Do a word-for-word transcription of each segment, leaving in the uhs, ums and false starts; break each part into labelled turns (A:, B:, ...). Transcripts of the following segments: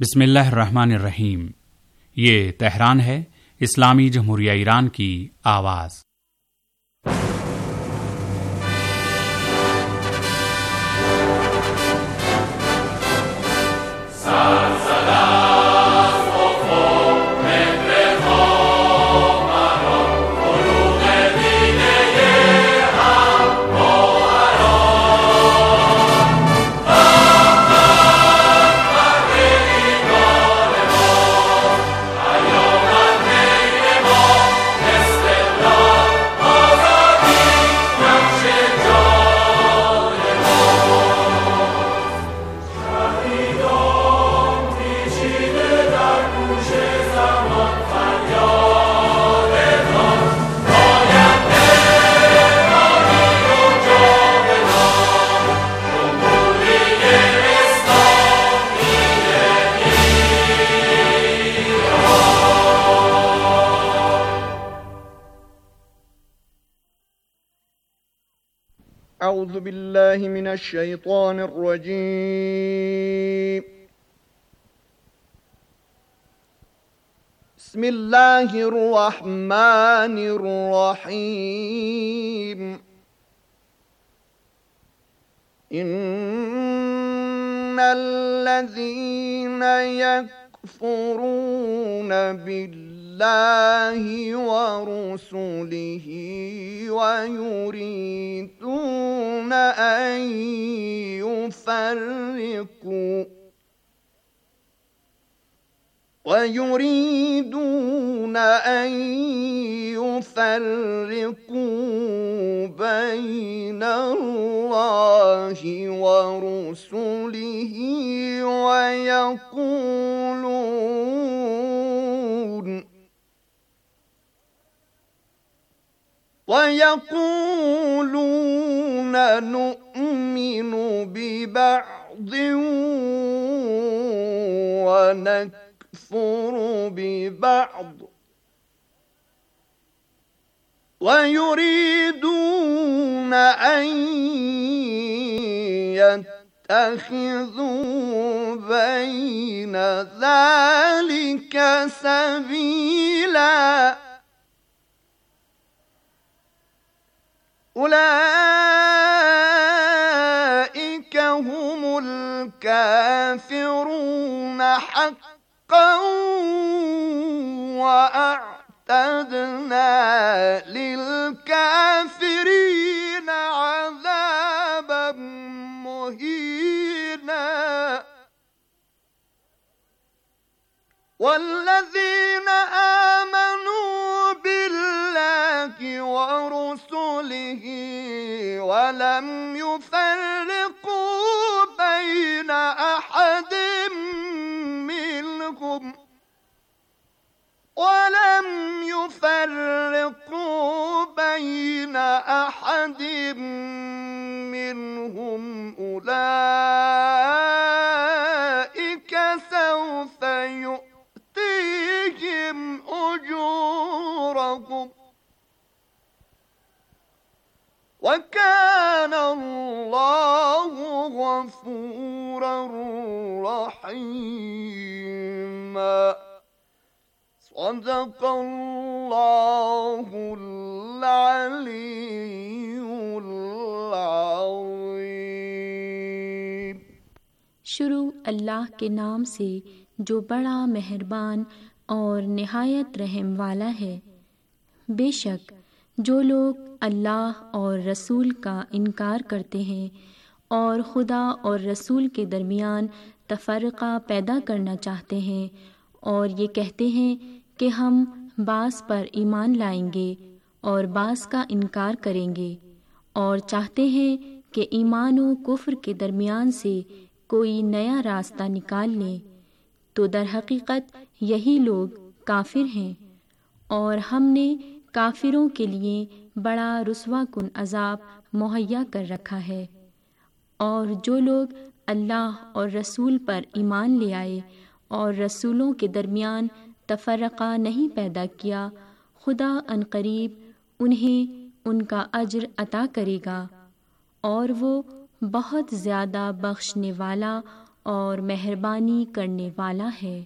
A: बिस्मिल्लाहिर्रहमानिर्रहीम। ये तेहरान है, इस्लामी जमहूरिया ईरान की आवाज़।
B: أعوذ بالله من الشيطان الرجيم. بسم الله الرحمن الرحيم. إن الذين يكفرون بالله ورسله ويريدون أن يفرقوا ويريدون أن يفرقوا بين الله ورسله ويقولون ويقولون نؤمن ببعض ونكفر ببعض ويريدون أن يتخذوا بين ذلك سبيلا. أولئك هم الكافرون حقا وأعتدنا للكافرين عذابا مهينا. والذين آمنوا بالله ورسله ولم يفرقوا بين أحد منهم ولم يفرقوا بين أحد منهم أولئك سوف يؤتيهم أجورهم وكان الله غفورا رحيما. صدق الله العلي العظيم।
C: शुरू अल्लाह के नाम से जो बड़ा मेहरबान और निहायत रहम वाला है। बेशक जो लोग अल्लाह और रसूल का इनकार करते हैं और खुदा और रसूल के दरमियान तफरक़ा पैदा करना चाहते हैं और ये कहते हैं कि हम बास पर ईमान लाएंगे और बास का इनकार करेंगे और चाहते हैं कि ईमान और कुफ्र के दरमियान से कोई नया रास्ता निकाल लें, तो दर हकीकत यही लोग काफिर हैं और हमने काफिरों के लिए बड़ा रुस्वा कुन अजाब मुहैया कर रखा है। और जो लोग अल्लाह और रसूल पर ईमान ले आए और रसूलों के दरमियान तफरक़ा नहीं पैदा किया, खुदा अनकरीब उन्हें उनका अज्र अता करेगा और वो बहुत ज़्यादा बख्शने वाला اور مہربانی کرنے والا ہے۔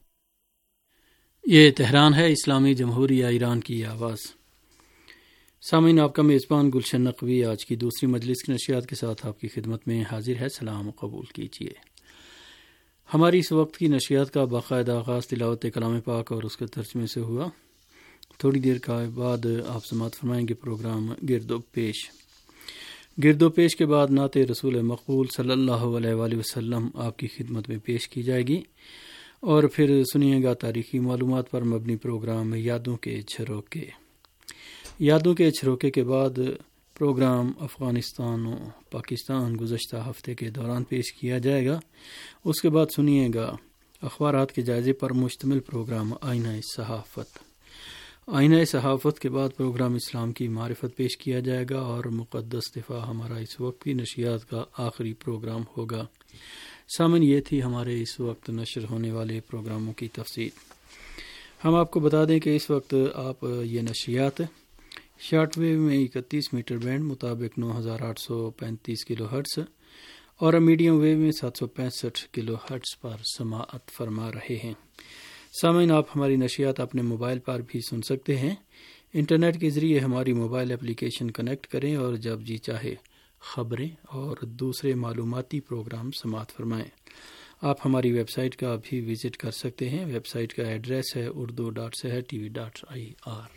D: یہ تہران ہے، اسلامی جمہوریہ ایران کی آواز۔ سامعین، آپ کا میزبان گلشن نقوی آج کی دوسری مجلس کی نشریات کے ساتھ آپ کی خدمت میں حاضر ہے۔ سلام قبول کیجیے۔ ہماری اس وقت کی نشریات کا باقاعدہ آغاز تلاوت کلام پاک اور اس کے ترجمے سے ہوا۔ تھوڑی دیر کا بعد آپ سماعت فرمائیں گے پروگرام گرد و پیش۔ گرد و پیش کے بعد نعت رسول مقبول صلی اللہ علیہ وآلہ وسلم آپ کی خدمت میں پیش کی جائے گی، اور پھر سنیے گا تاریخی معلومات پر مبنی پروگرام یادوں کے جھروکے۔ یادوں کے جھروکے کے بعد پروگرام افغانستان و پاکستان گزشتہ ہفتے کے دوران پیش کیا جائے گا۔ اس کے بعد سنیے گا اخبارات کے جائزے پر مشتمل پروگرام آئینہ صحافت۔ آئینہ صحافت کے بعد پروگرام اسلام کی معرفت پیش کیا جائے گا، اور مقدس دفاع ہمارا اس وقت کی نشریات کا آخری پروگرام ہوگا۔ سامن، یہ تھی ہمارے اس وقت نشر ہونے والے پروگراموں کی تفصیل۔ ہم آپ کو بتا دیں کہ اس وقت آپ یہ نشریات شارٹ ویو میں اکتیس میٹر بینڈ مطابق نو ہزار آٹھ سو پینتیس کلو ہرٹز اور میڈیم ویو میں سات سو پینسٹھ کلو ہرٹز پر سماعت فرما رہے ہیں۔ سامعین، آپ ہماری نشریات اپنے موبائل پر بھی سن سکتے ہیں۔ انٹرنیٹ کے ذریعے ہماری موبائل اپلیکیشن کنیکٹ کریں اور جب جی چاہے خبریں اور دوسرے معلوماتی پروگرام سماعت فرمائیں۔ آپ ہماری ویب سائٹ کا بھی وزٹ کر سکتے ہیں۔ ویب سائٹ کا ایڈریس ہے Urdu dot Sahar T V dot I R.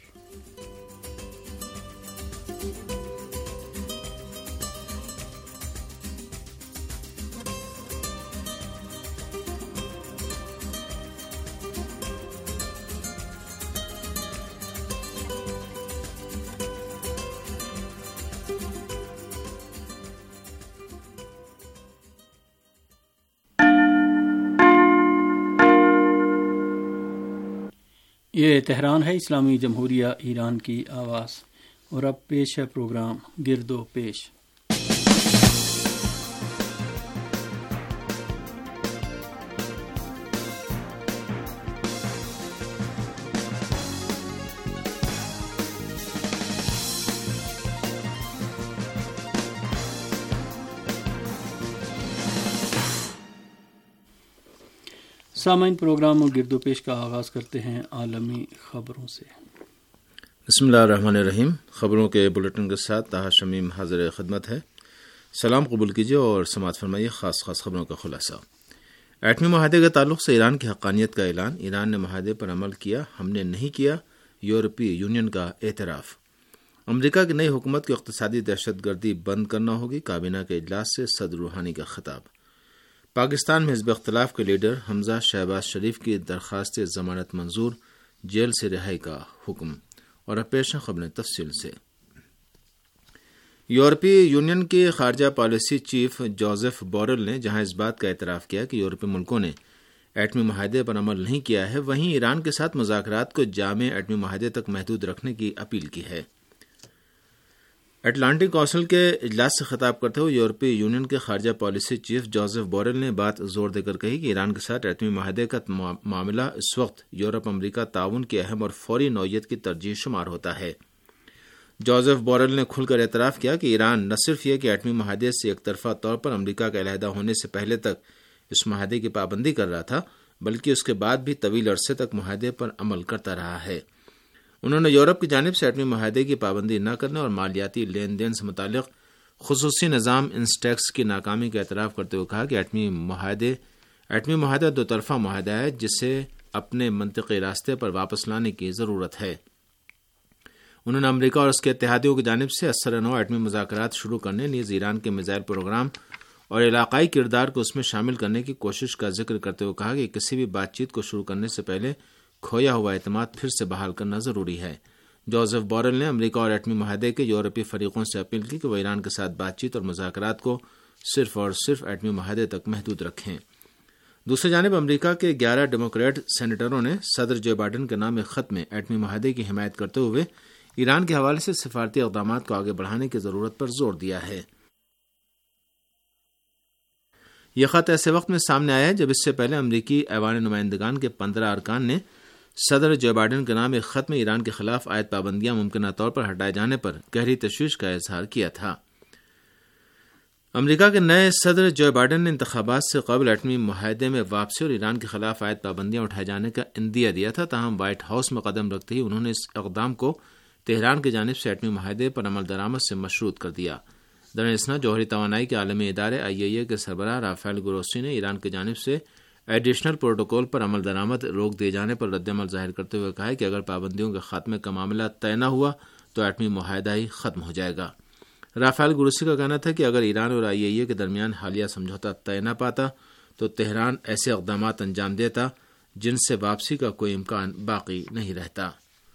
D: یہ تہران ہے، اسلامی جمہوریہ ایران کی آواز، اور اب پیش ہے پروگرام گرد و پیش۔ سامعین، پروگرام گرد و پیش کا آغاز کرتے ہیں عالمی خبروں سے۔
E: بسم اللہ الرحمن الرحیم۔ خبروں کے بلیٹن کے ساتھ طاہر شمیم حاضر خدمت ہے۔ سلام قبول کیجیے اور سماعت فرمائیے خاص خاص خبروں کا خلاصہ۔ ایٹمی معاہدے کے تعلق سے ایران کی حقانیت کا اعلان، ایران نے معاہدے پر عمل کیا، ہم نے نہیں کیا، یورپی یونین کا اعتراف۔ امریکہ کی نئی حکومت کی اقتصادی دہشت گردی بند کرنا ہوگی، کابینہ کے اجلاس سے صدر روحانی کا خطاب۔ پاکستان میں حزب اختلاف کے لیڈر حمزہ شہباز شریف کی درخواست ضمانت منظور، جیل سے رہائی کا حکم۔ اور اب پیش ہیں خبریں تفصیل سے۔ یورپی یونین کے خارجہ پالیسی چیف جوزف بورل نے جہاں اس بات کا اعتراف کیا کہ یورپی ملکوں نے ایٹمی معاہدے پر عمل نہیں کیا ہے، وہیں ایران کے ساتھ مذاکرات کو جامع ایٹمی معاہدے تک محدود رکھنے کی اپیل کی ہے۔ اٹلانٹک کونسل کے اجلاس سے خطاب کرتے ہوئے یورپی یونین کے خارجہ پالیسی چیف جوزف بورل نے بات زور دے کر کہی کہ ایران کے ساتھ ایٹمی معاہدے کا معاملہ اس وقت یورپ امریکہ تعاون کی اہم اور فوری نوعیت کی ترجیح شمار ہوتا ہے۔ جوزف بورل نے کھل کر اعتراف کیا کہ ایران نہ صرف یہ کہ ایٹمی معاہدے سے یک طرفہ طور پر امریکہ کا علیحدہ ہونے سے پہلے تک اس معاہدے کی پابندی کر رہا تھا، بلکہ اس کے بعد بھی طویل عرصے تک معاہدے پر عمل کرتا رہا ہے۔ انہوں نے یورپ کی جانب سے ایٹمی معاہدے کی پابندی نہ کرنے اور مالیاتی لین دین سے متعلق خصوصی نظام انسٹیکس کی ناکامی کا اعتراف کرتے ہوئے کہا کہ ایٹمی معاہدے ایٹمی معاہدہ دو طرفہ معاہدہ ہے جسے اپنے منطقی راستے پر واپس لانے کی ضرورت ہے۔ انہوں نے امریکہ اور اس کے اتحادیوں کی جانب سے اثر نو ایٹمی مذاکرات شروع کرنے، نیز ایران کے میزائل پروگرام اور علاقائی کردار کو اس میں شامل کرنے کی کوشش کا ذکر کرتے ہوئے کہا کہ کسی بھی بات چیت کو شروع کرنے سے پہلے کھویا ہوا اعتماد پھر سے بحال کرنا ضروری ہے۔ جوزف بورل نے امریکہ اور ایٹمی معاہدے کے یورپی فریقوں سے اپیل کی کہ وہ ایران کے ساتھ بات چیت اور مذاکرات کو صرف اور صرف ایٹمی معاہدے تک محدود رکھیں۔ دوسری جانب امریکہ کے گیارہ ڈیموکریٹ سینیٹروں نے صدر جو بائیڈن کے نام ایک خط میں ایٹمی معاہدے کی حمایت کرتے ہوئے ایران کے حوالے سے سفارتی اقدامات کو آگے بڑھانے کی ضرورت پر زور دیا ہے۔ یہ خط ایسے وقت میں سامنے آیا ہے جب اس سے پہلے امریکی ایوان نمائندگان کے پندرہ ارکان نے صدر جو بائیڈن کے نام ایک خط میں ایران کے خلاف عائد پابندیاں ممکنہ طور پر ہٹائے جانے پر گہری تشویش کا اظہار کیا تھا۔ امریکہ کے نئے صدر جو بائیڈن نے انتخابات سے قبل ایٹمی معاہدے میں واپسی اور ایران کے خلاف عائد پابندیاں اٹھائے جانے کا عندیہ دیا تھا، تاہم وائٹ ہاؤس میں قدم رکھتے ہی انہوں نے اس اقدام کو تہران کی جانب سے ایٹمی معاہدے پر عمل درآمد سے مشروط کر دیا۔ درنسنا جوہری توانائی کے عالمی ادارے آئی اے اے کے سربراہ رافیل گروسی نے ایران کی جانب سے ایڈیشنل پروٹوکول پر عمل درآمد روک دیے جانے پر رد عمل ظاہر کرتے ہوئے کہا کہ اگر پابندیوں کے خاتمے کا معاملہ طے نہ ہوا تو ایٹمی معاہدہ ہی ختم ہو جائے گا۔ رافیل گروسی کا کہنا تھا کہ اگر ایران اور آئی اے اے کے درمیان حالیہ سمجھوتہ طے نہ پاتا تو تہران ایسے اقدامات انجام دیتا جن سے واپسی کا کوئی امکان باقی نہیں رہتا۔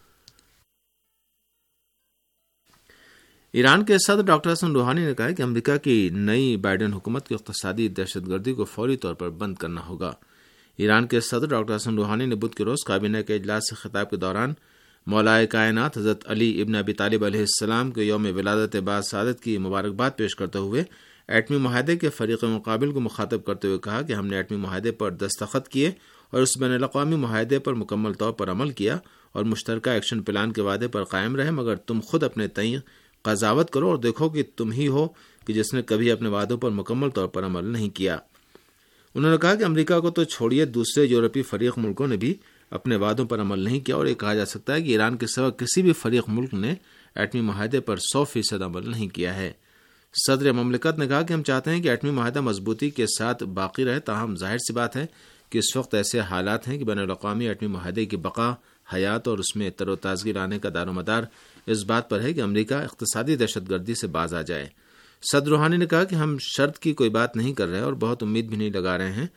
E: ایران کے صدر ڈاکٹر حسن روحانی نے کہا کہ امریکہ کی نئی بائیڈن حکومت کی اقتصادی دہشت گردی کو فوری طور پر بند کرنا ہوگا۔ ایران کے صدر ڈاکٹر حسن روحانی نے بدھ کے روز کابینہ کے اجلاس سے خطاب کے دوران مولائے کائنات حضرت علی ابن ابی طالب علیہ السلام کے یوم ولادت باعث سعادت کی مبارکباد پیش کرتے ہوئے ایٹمی معاہدے کے فریق مقابل کو مخاطب کرتے ہوئے کہا کہ ہم نے ایٹمی معاہدے پر دستخط کیے اور اس بین الاقوامی معاہدے پر مکمل طور پر عمل کیا اور مشترکہ ایکشن پلان کے وعدے پر قائم رہے، مگر تم خود اپنے تئیں قضاوت کرو اور دیکھو کہ تم ہی ہو کہ جس نے کبھی اپنے وعدوں پر مکمل طور پر عمل نہیں کیا۔ انہوں نے کہا کہ امریکہ کو تو چھوڑیے، دوسرے یورپی فریق ملکوں نے بھی اپنے وعدوں پر عمل نہیں کیا، اور یہ کہا جا سکتا ہے کہ ایران کے سوا کسی بھی فریق ملک نے ایٹمی معاہدے پر سو فیصد عمل نہیں کیا ہے۔ صدر مملکت نے کہا کہ ہم چاہتے ہیں کہ ایٹمی معاہدہ مضبوطی کے ساتھ باقی رہے، تاہم ظاہر سی بات ہے کہ اس وقت ایسے حالات ہیں کہ بین الاقوامی ایٹمی معاہدے کی بقا، حیات اور اس میں تر و تازگی لانے کا دار و مدار اس بات پر ہے کہ امریکہ اقتصادی دہشت گردی سے باز آ جائے۔ صدر روحانی نے کہا کہ ہم شرط کی کوئی بات نہیں کر رہے اور بہت امید بھی نہیں لگا رہے ہیں،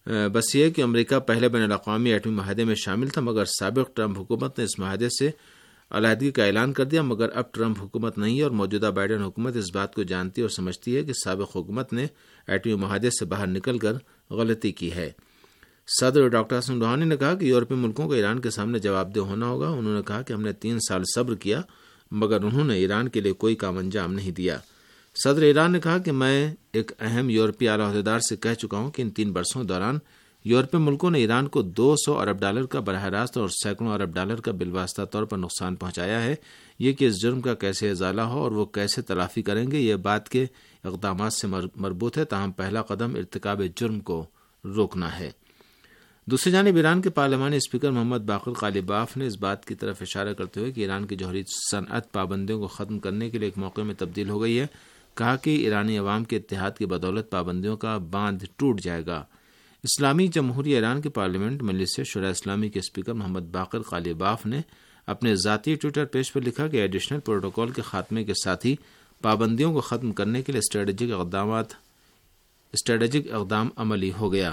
E: بس یہ کہ امریکہ پہلے بین الاقوامی ایٹمی معاہدے میں شامل تھا، مگر سابق ٹرمپ حکومت نے اس معاہدے سے علیحدگی کا اعلان کر دیا، مگر اب ٹرمپ حکومت نہیں ہے اور موجودہ بائیڈن حکومت اس بات کو جانتی اور سمجھتی ہے کہ سابق حکومت نے ایٹمی معاہدے سے باہر نکل کر غلطی کی ہے۔ صدر ڈاکٹر حسن روحانی نے کہا کہ یورپی ملکوں کو ایران کے سامنے جواب دہ ہونا ہوگا۔ انہوں نے کہا کہ ہم نے تین سال صبر کیا مگر انہوں نے ایران کے لیے کوئی کام انجام نہیں دیا۔ صدر ایران نے کہا کہ میں ایک اہم یورپی اعلیٰ عہدیدار سے کہہ چکا ہوں کہ ان تین برسوں دوران یورپی ملکوں نے ایران کو دو سو ارب ڈالر کا براہ راست اور سینکڑوں ارب ڈالر کا بالواسطہ طور پر نقصان پہنچایا ہے۔ یہ کہ اس جرم کا کیسے ازالہ ہو اور وہ کیسے تلافی کریں گے یہ بات کے اقدامات سے مربوط ہے، تاہم پہلا قدم ارتکاب جرم کو روکنا ہے۔ دوسری جانب ایران کے پارلیمانی اسپیکر محمد باقر قالیباف نے اس بات کی طرف اشارہ کرتے ہوئے کہ ایران کی جوہری صنعت پابندیوں کو ختم کرنے کے لیے ایک موقع میں تبدیل ہو گئی ہے، کہا کہ ایرانی عوام کے اتحاد کی بدولت پابندیوں کا باندھ ٹوٹ جائے گا۔ اسلامی جمہوریہ ایران کے پارلیمنٹ مجلس شورا اسلامی کے اسپیکر محمد باقر قالیباف نے اپنے ذاتی ٹویٹر پیج پر لکھا کہ ایڈیشنل پروٹوکول کے خاتمے کے ساتھ ہی پابندیوں کو ختم کرنے کے لیے اسٹریٹجک اقدامات اسٹریٹجک اقدام عملی ہو گیا۔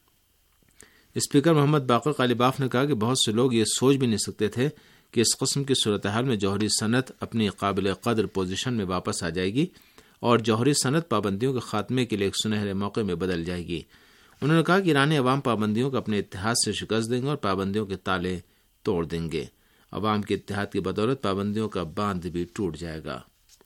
E: اسپیکر محمد باقر قالیباف نے کہا کہ بہت سے لوگ یہ سوچ بھی نہیں سکتے تھے کہ اس قسم کی صورتحال میں جوہری صنعت اپنی قابل قدر پوزیشن میں واپس آ جائے گی اور جوہری صنعت پابندیوں کے خاتمے کے لیے ایک سنہرے موقع میں بدل جائے گی۔ انہوں نے کہا کہ ایرانی عوام پابندیوں کو اپنے اتحاد سے شکست دیں گے اور پابندیوں کے تالے توڑ دیں گے۔ عوام کے اتحاد کی بدولت پابندیوں کا باندھ بھی ٹوٹ جائے گا۔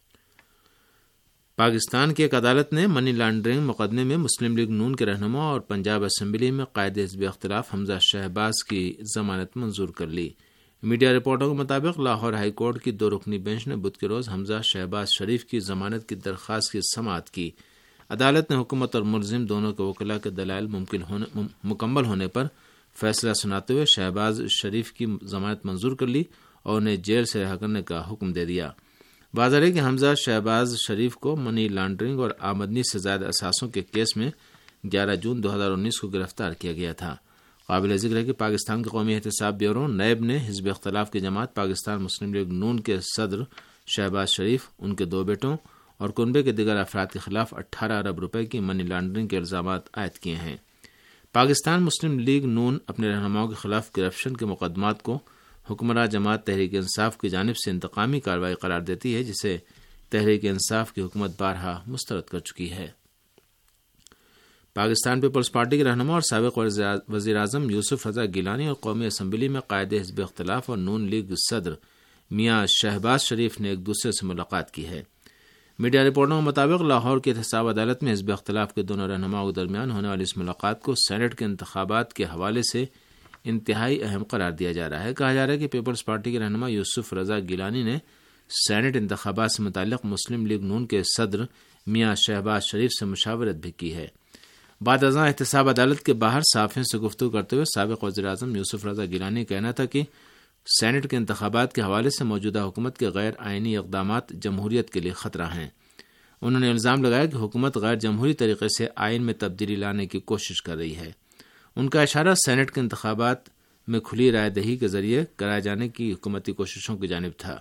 E: پاکستان کی ایک عدالت نے منی لانڈرنگ مقدمے میں مسلم لیگ نون کے رہنما اور پنجاب اسمبلی میں قائد حزب اختلاف حمزہ شہباز کی ضمانت منظور کر لی۔ میڈیا رپورٹوں کے مطابق لاہور ہائی کورٹ کی دو رکنی بینچ نے بدھ کے روز حمزہ شہباز شریف کی ضمانت کی درخواست کی سماعت کی۔ عدالت نے حکومت اور ملزم دونوں کے وکلاء کے دلائل ممکن ہونے مکمل ہونے پر فیصلہ سناتے ہوئے شہباز شریف کی ضمانت منظور کر لی اور انہیں جیل سے رہا کرنے کا حکم دے دیا۔ واضح ہے کہ حمزہ شہباز شریف کو منی لانڈرنگ اور آمدنی سے زائد اثاثوں کے کیس میں گیارہ جون دو ہزار انیس کو گرفتار کیا گیا تھا۔ قابل ذکر ہے کہ پاکستان کے قومی احتساب بیورو نیب نے حزب اختلاف کی جماعت پاکستان مسلم لیگ نون کے صدر شہباز شریف، ان کے دو بیٹوں اور کنبے کے دیگر افراد کے خلاف اٹھارہ ارب روپے کی منی لانڈرنگ کے الزامات عائد کیے ہیں۔ پاکستان مسلم لیگ نون اپنے رہنماؤں کے خلاف کرپشن کے مقدمات کو حکمراں جماعت تحریک انصاف کی جانب سے انتقامی کارروائی قرار دیتی ہے، جسے تحریک انصاف کی حکومت بارہا مسترد کر چکی ہے۔ پاکستان پیپلز پارٹی کے رہنما اور سابق وزیر اعظم یوسف رضا گیلانی اور قومی اسمبلی میں قائد حزب اختلاف اور نون لیگ صدر میاں شہباز شریف نے ایک دوسرے سے ملاقات کی ہے۔ میڈیا رپورٹوں کے مطابق لاہور کی احتساب عدالت میں حزب اختلاف کے دونوں رہنماؤں کے درمیان ہونے والی اس ملاقات کو سینٹ کے انتخابات کے حوالے سے انتہائی اہم قرار دیا جا رہا ہے۔ کہا جا رہا ہے کہ پیپلز پارٹی کے رہنما یوسف رضا گیلانی نے سینٹ انتخابات سے متعلق مسلم لیگ نون کے صدر میاں شہباز شریف سے مشاورت بھی کی ہے۔ بعد ازاں احتساب عدالت کے باہر صحافیوں سے گفتگو کرتے ہوئے سابق وزیر اعظم یوسف رضا گیلانی کا کہنا تھا کہ سینٹ کے انتخابات کے حوالے سے موجودہ حکومت کے غیر آئینی اقدامات جمہوریت کے لیے خطرہ ہیں۔ انہوں نے الزام لگایا کہ حکومت غیر جمہوری طریقے سے آئین میں تبدیلی لانے کی کوشش کر رہی ہے۔ ان کا اشارہ سینٹ کے انتخابات میں کھلی رائے دہی کے ذریعے کرائے جانے کی حکومتی کوششوں کی جانب تھا۔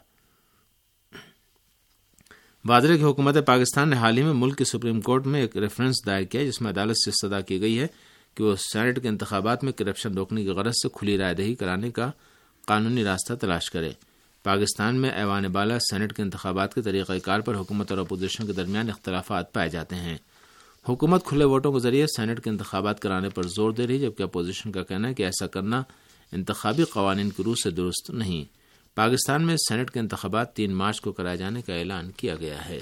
E: واضح ہے کہ حکومت پاکستان نے حال ہی میں ملک کی سپریم کورٹ میں ایک ریفرنس دائر کیا جس میں عدالت سے استدعا کی گئی ہے کہ وہ سینٹ کے انتخابات میں کرپشن روکنے کی غرض سے کھلی رائے دہی کرانے کا قانونی راستہ تلاش کرے۔ پاکستان میں ایوان بالا سینٹ کے انتخابات کے طریقہ کار پر حکومت اور اپوزیشن کے درمیان اختلافات پائے جاتے ہیں۔ حکومت کھلے ووٹوں کے ذریعے سینٹ کے انتخابات کرانے پر زور دے رہی جبکہ اپوزیشن کا کہنا ہے کہ ایسا کرنا انتخابی قوانین کی روح سے درست نہیں۔ پاکستان میں سینٹ کے انتخابات تین مارچ کو کرائے جانے کا اعلان کیا گیا ہے۔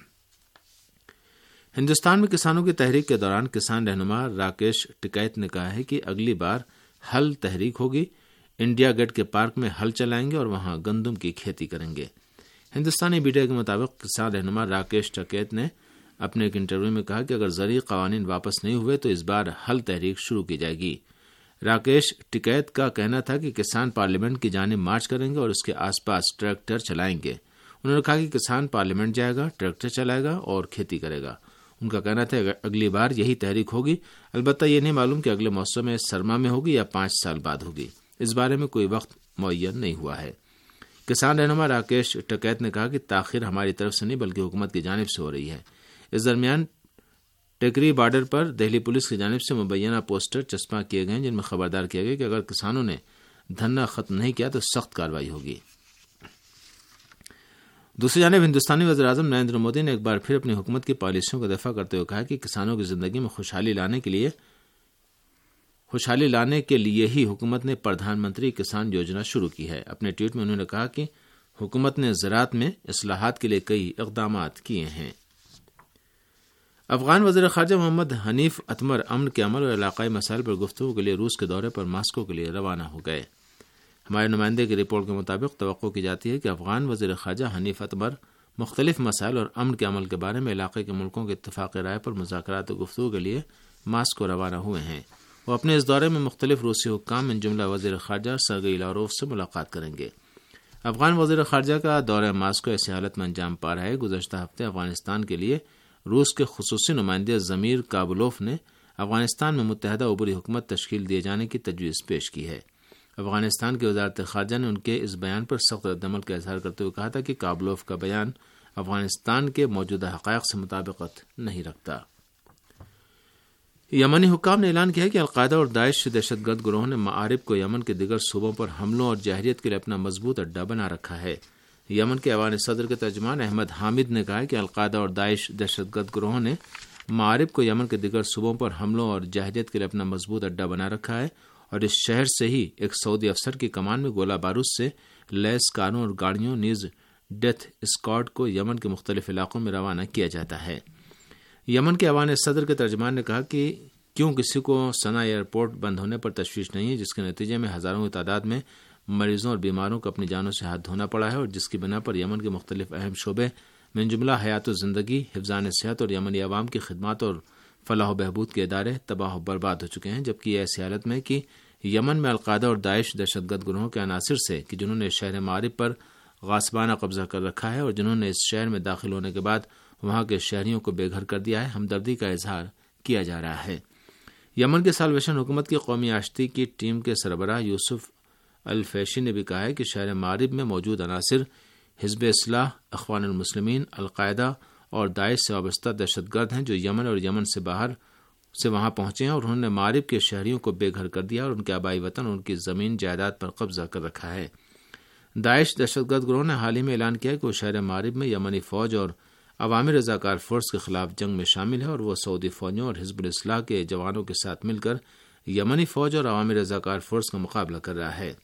E: ہندوستان میں کسانوں کی تحریک کے دوران کسان رہنما راکیش ٹکیت نے کہا ہے کہ اگلی بار ہل تحریک ہوگی، انڈیا گیٹ کے پارک میں ہل چلائیں گے اور وہاں گندم کی کھیتی کریں گے۔ ہندوستانی میڈیا کے مطابق کسان رہنما راکیش ٹکیت نے اپنے ایک انٹرویو میں کہا کہ اگر زرعی قوانین واپس نہیں ہوئے تو اس بار ہل تحریک شروع کی جائے گی۔ راکیش ٹکیت کا کہنا تھا کہ کسان پارلیمنٹ کی جانب مارچ کریں گے اور اس کے آس پاس ٹریکٹر چلائیں گے۔ انہوں نے کہا کہ کسان پارلیمنٹ جائے گا، ٹریکٹر چلائے گا اور کھیتی کرے گا۔ ان کا کہنا تھا کہ اگلی بار یہی تحریک ہوگی، البتہ یہ نہیں معلوم کہ اگلے موسم سرما میں ہوگی یا پانچ سال بعد ہوگی۔ اس بارے میں کوئی وقت معین نہیں ہوا ہے۔ کسان رہنما راکیش ٹکیت نے کہا کہ تاخیر ہماری طرف سے نہیں بلکہ حکومت کی جانب سے ہو رہی ہے۔ اس درمیان ٹیکری بارڈر پر دہلی پولیس کی جانب سے مبینہ پوسٹر چسپاں کیے گئے جن میں خبردار کیا گیا کہ اگر کسانوں نے دھرنا ختم نہیں کیا تو سخت کارروائی ہوگی۔ دوسری جانب ہندوستانی وزیر اعظم نریندر مودی نے ایک بار پھر اپنی حکومت کی پالیسیوں کا دفاع کرتے ہوئے کہا کہ کسانوں کی زندگی میں خوشحالی لانے کے لیے خوشحالی لانے کے لیے ہی حکومت نے پردھان منتری کسان یوجنا شروع کی ہے۔ اپنے ٹویٹ میں انہوں نے کہا کہ حکومت نے زراعت میں اصلاحات کے لیے کئی اقدامات کیے ہیں۔ افغان وزیر خارجہ محمد حنیف اتمر امن کے عمل اور علاقائی مسائل پر گفتگو کے لیے روس کے دورے پر ماسکو کے لیے روانہ ہو گئے۔ ہمارے نمائندے کی رپورٹ کے مطابق توقع کی جاتی ہے کہ افغان وزیر خارجہ حنیف اتمر مختلف مسائل اور امن کے عمل کے بارے میں علاقے کے ملکوں کے اتفاق رائے پر مذاکرات و گفتگو کے لیے ماسکو روانہ ہوئے ہیں۔ وہ اپنے اس دورے میں مختلف روسی حکام من جملہ وزیر خارجہ سرگئی لاروف سے ملاقات کریں گے۔ افغان وزیر خارجہ کا دورہ ماسکو ایسی حالت میں انجام پا رہا ہے۔ گزشتہ ہفتے افغانستان کے لیے روس کے خصوصی نمائندے ضمیر کابلوف نے افغانستان میں متحدہ عبوری حکومت تشکیل دیے جانے کی تجویز پیش کی ہے۔ افغانستان کی وزارت خارجہ نے ان کے اس بیان پر سخت رد عمل کا اظہار کرتے ہوئے کہا تھا کہ کابلوف کا بیان افغانستان کے موجودہ حقائق سے مطابقت نہیں رکھتا۔ یمنی حکام نے اعلان کیا ہے کہ القاعدہ اور داعش دہشت گرد گروہوں نے معارب کو یمن کے دیگر صوبوں پر حملوں اور جہریت کے لیے اپنا مضبوط اڈا بنا رکھا ہے۔ یمن کے ایوان صدر کے ترجمان احمد حامد نے کہا کہ القاعدہ اور داعش دہشت گرد گروہوں نے معارب کو یمن کے دیگر صوبوں پر حملوں اور جہریت کے لیے اپنا مضبوط اڈا بنا رکھا ہے اور اس شہر سے ہی ایک سعودی افسر کی کمان میں گولہ بارود سے لیس کاروں اور گاڑیوں نیز ڈیتھ اسکواڈ کو یمن کے مختلف علاقوں میں روانہ کیا جاتا ہے۔ یمن کے ایوان صدر کے ترجمان نے کہا کہ کیوں کسی کو سنا ایئرپورٹ بند ہونے پر تشویش نہیں ہے جس کے نتیجے میں ہزاروں کی تعداد میں مریضوں اور بیماروں کو اپنی جانوں سے ہاتھ دھونا پڑا ہے اور جس کی بنا پر یمن کے مختلف اہم شعبے من جملہ حیات و زندگی، حفظان صحت اور یمنی عوام کی خدمات اور فلاح و بہبود کے ادارے تباہ و برباد ہو چکے ہیں، جبکہ یہ ایسی حالت میں کہ یمن میں القاعدہ اور داعش دہشت گرد گروہوں کے عناصر سے کہ جنہوں نے شہر معارب پر غاصبانہ قبضہ کر رکھا ہے اور جنہوں نے اس شہر میں داخل ہونے کے بعد وہاں کے شہریوں کو بے گھر کر دیا ہے، ہمدردی کا اظہار کیا جا رہا ہے۔ یمن کے سالویشن حکومت کی قومی آشتی کی ٹیم کے سربراہ یوسف الفیشی نے بھی کہا ہے کہ شہر معارب میں موجود عناصر حزب اصلاح، اخوان المسلمین، القاعدہ اور داعش سے وابستہ دہشت گرد ہیں جو یمن اور یمن سے باہر سے وہاں پہنچے ہیں اور انہوں نے معارب کے شہریوں کو بے گھر کر دیا اور ان کے آبائی وطن اور ان کی زمین جائیداد پر قبضہ کر رکھا ہے۔ داعش دہشت گرد گروہ نے حال ہی میں اعلان کیا ہے کہ وہ شہر معارب میں یمنی فوج اور عوامی رضاکار فورس کے خلاف جنگ میں شامل ہے اور وہ سعودی فوجوں اور حزب الاصلاح کے جوانوں کے ساتھ مل کر یمنی فوج اور عوامی رضاکار فورس کا مقابلہ کر رہا ہے۔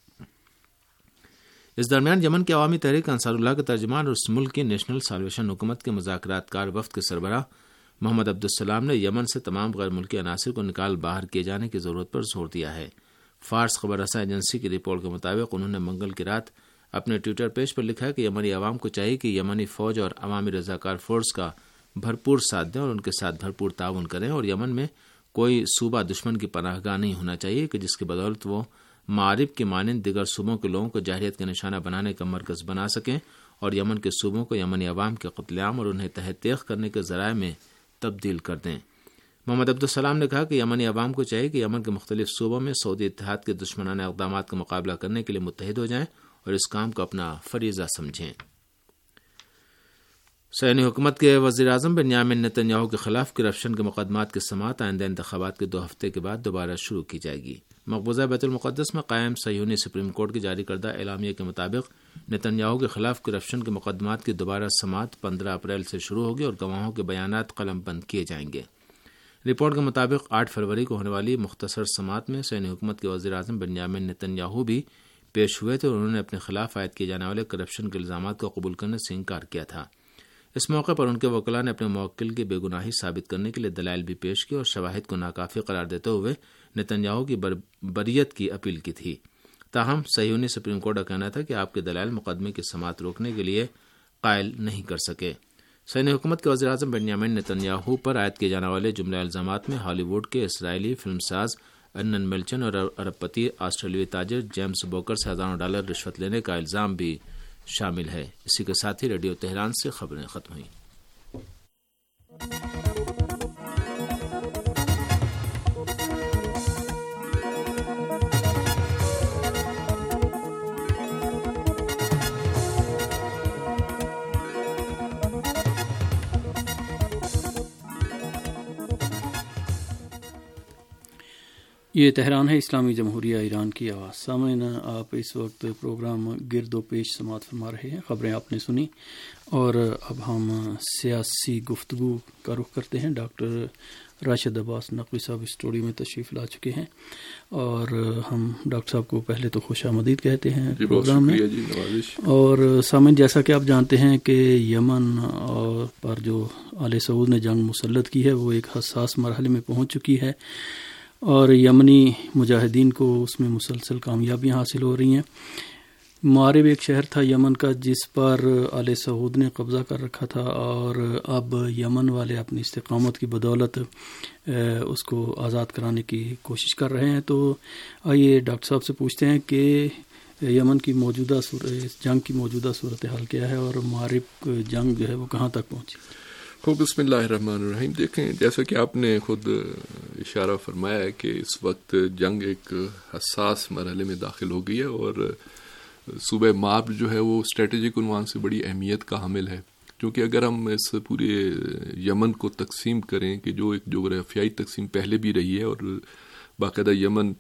E: اس درمیان یمن کے عوامی تحریک انصار اللہ کے ترجمان اور اس ملک کی نیشنل سالویشن حکومت کے مذاکرات کار وفد کے سربراہ محمد عبدالسلام نے یمن سے تمام غیر ملکی عناصر کو نکال باہر کیے جانے کی ضرورت پر زور دیا ہے۔ فارس خبر رساں ایجنسی کی رپورٹ کے مطابق انہوں نے منگل کی رات اپنے ٹویٹر پیج پر لکھا ہے کہ یمنی عوام کو چاہیے کہ یمنی فوج اور عوامی رضاکار فورس کا بھرپور ساتھ دیں اور ان کے ساتھ بھرپور تعاون کریں، اور یمن میں کوئی صوبہ دشمن کی پناہ گاہ نہیں ہونا چاہیے کہ جس کی بدولت وہ معارب کے مانند دیگر صوبوں کے لوگوں کو جاہلیت کا نشانہ بنانے کا مرکز بنا سکیں اور یمن کے صوبوں کو یمنی عوام کے قتل عام اور انہیں تحت تیغ کرنے کے ذرائع میں تبدیل کر دیں۔ محمد عبدالسلام نے کہا کہ یمنی عوام کو چاہیے کہ یمن کے مختلف صوبوں میں سعودی اتحاد کے دشمنانہ اقدامات کا مقابلہ کرنے کے لیے متحد ہو جائیں اور اس کام کو اپنا فریضہ سمجھیں۔ صہیونی حکومت کے وزیر اعظم بنیامین نیتن یاہو کے خلاف کرپشن کے مقدمات کی سماعت آئندہ انتخابات کے دو ہفتے کے بعد دوبارہ شروع کی جائے گی۔ مقبوضہ بیت المقدس میں قائم صہیونی سپریم کورٹ کی جاری کردہ اعلامیہ کے مطابق نیتن یاہو کے خلاف کرپشن کے مقدمات کی دوبارہ سماعت پندرہ اپریل سے شروع ہوگی اور گواہوں کے بیانات قلم بند کیے جائیں گے۔ رپورٹ کے مطابق آٹھ فروری کو ہونے والی مختصر سماعت میں صہیونی حکومت کے وزیر اعظم بنیامین نیتن یاہو بھی پیش ہوئے تھے اور انہوں نے اپنے خلاف عائد کیے جانے والے کرپشن کے الزامات کو قبول کرنے سے انکار کیا تھا۔ اس موقع پر ان کے وکلاء نے اپنے موکل کی بے گناہی ثابت کرنے کے لیے دلائل بھی پیش کی اور شواہد کو ناکافی قرار دیتے ہوئے نیتن یاہو کی بر بریت کی اپیل کی تھی۔ تاہم صہیونی سپریم کورٹ کا کہنا تھا کہ آپ کے دلائل مقدمے کی سماعت روکنے کے لیے قائل نہیں کر سکے۔ صہیونی حکومت کے وزیر اعظم بنیامین نیتن یاہو پر عائد کیے جانے والے جملہ الزامات میں ہالی ووڈ کے اسرائیلی فلم ساز ارنن ملچن اور ارب پتی آسٹریلوی تاجر جیمز بوکر سے ہزاروں ڈالر رشوت لینے کا الزام بھی شامل ہے۔ اسی کے ساتھ ہی ریڈیو تہران سے خبریں ختم ہوئیں۔
D: یہ تہران ہے، اسلامی جمہوریہ ایران کی آواز۔ سامعین، آپ اس وقت پروگرام گرد و پیش سماعت فرما رہے ہیں۔ خبریں آپ نے سنی اور اب ہم سیاسی گفتگو کا رخ کرتے ہیں۔ ڈاکٹر راشد عباس نقوی صاحب اسٹوڈیو میں تشریف لا چکے ہیں اور ہم ڈاکٹر صاحب کو پہلے تو خوش آمدید کہتے ہیں پروگرام میں۔ اور سامعین، جیسا کہ آپ جانتے ہیں کہ یمن پر جو آل سعود نے جنگ مسلط کی ہے وہ ایک حساس مرحلے میں پہنچ چکی ہے اور یمنی مجاہدین کو اس میں مسلسل کامیابیاں حاصل ہو رہی ہیں۔ معارب ایک شہر تھا یمن کا جس پر آل سعود نے قبضہ کر رکھا تھا اور اب یمن والے اپنی استقامت کی بدولت اس کو آزاد کرانے کی کوشش کر رہے ہیں۔ تو آئیے ڈاکٹر صاحب سے پوچھتے ہیں کہ یمن کی موجودہ جنگ کی موجودہ صورتحال کیا ہے اور معارب جنگ جو ہے وہ کہاں تک پہنچی؟
F: خوب، بسم اللہ الرحمن الرحیم۔ دیکھیں، جیسا کہ آپ نے خود اشارہ فرمایا ہے کہ اس وقت جنگ ایک حساس مرحلے میں داخل ہو گئی ہے اور صوبہ ماب جو ہے وہ اسٹریٹجک عنوان سے بڑی اہمیت کا حامل ہے، کیونکہ اگر ہم اس پورے یمن کو تقسیم کریں کہ جو ایک جغرافیائی تقسیم پہلے بھی رہی ہے اور باقاعدہ یمن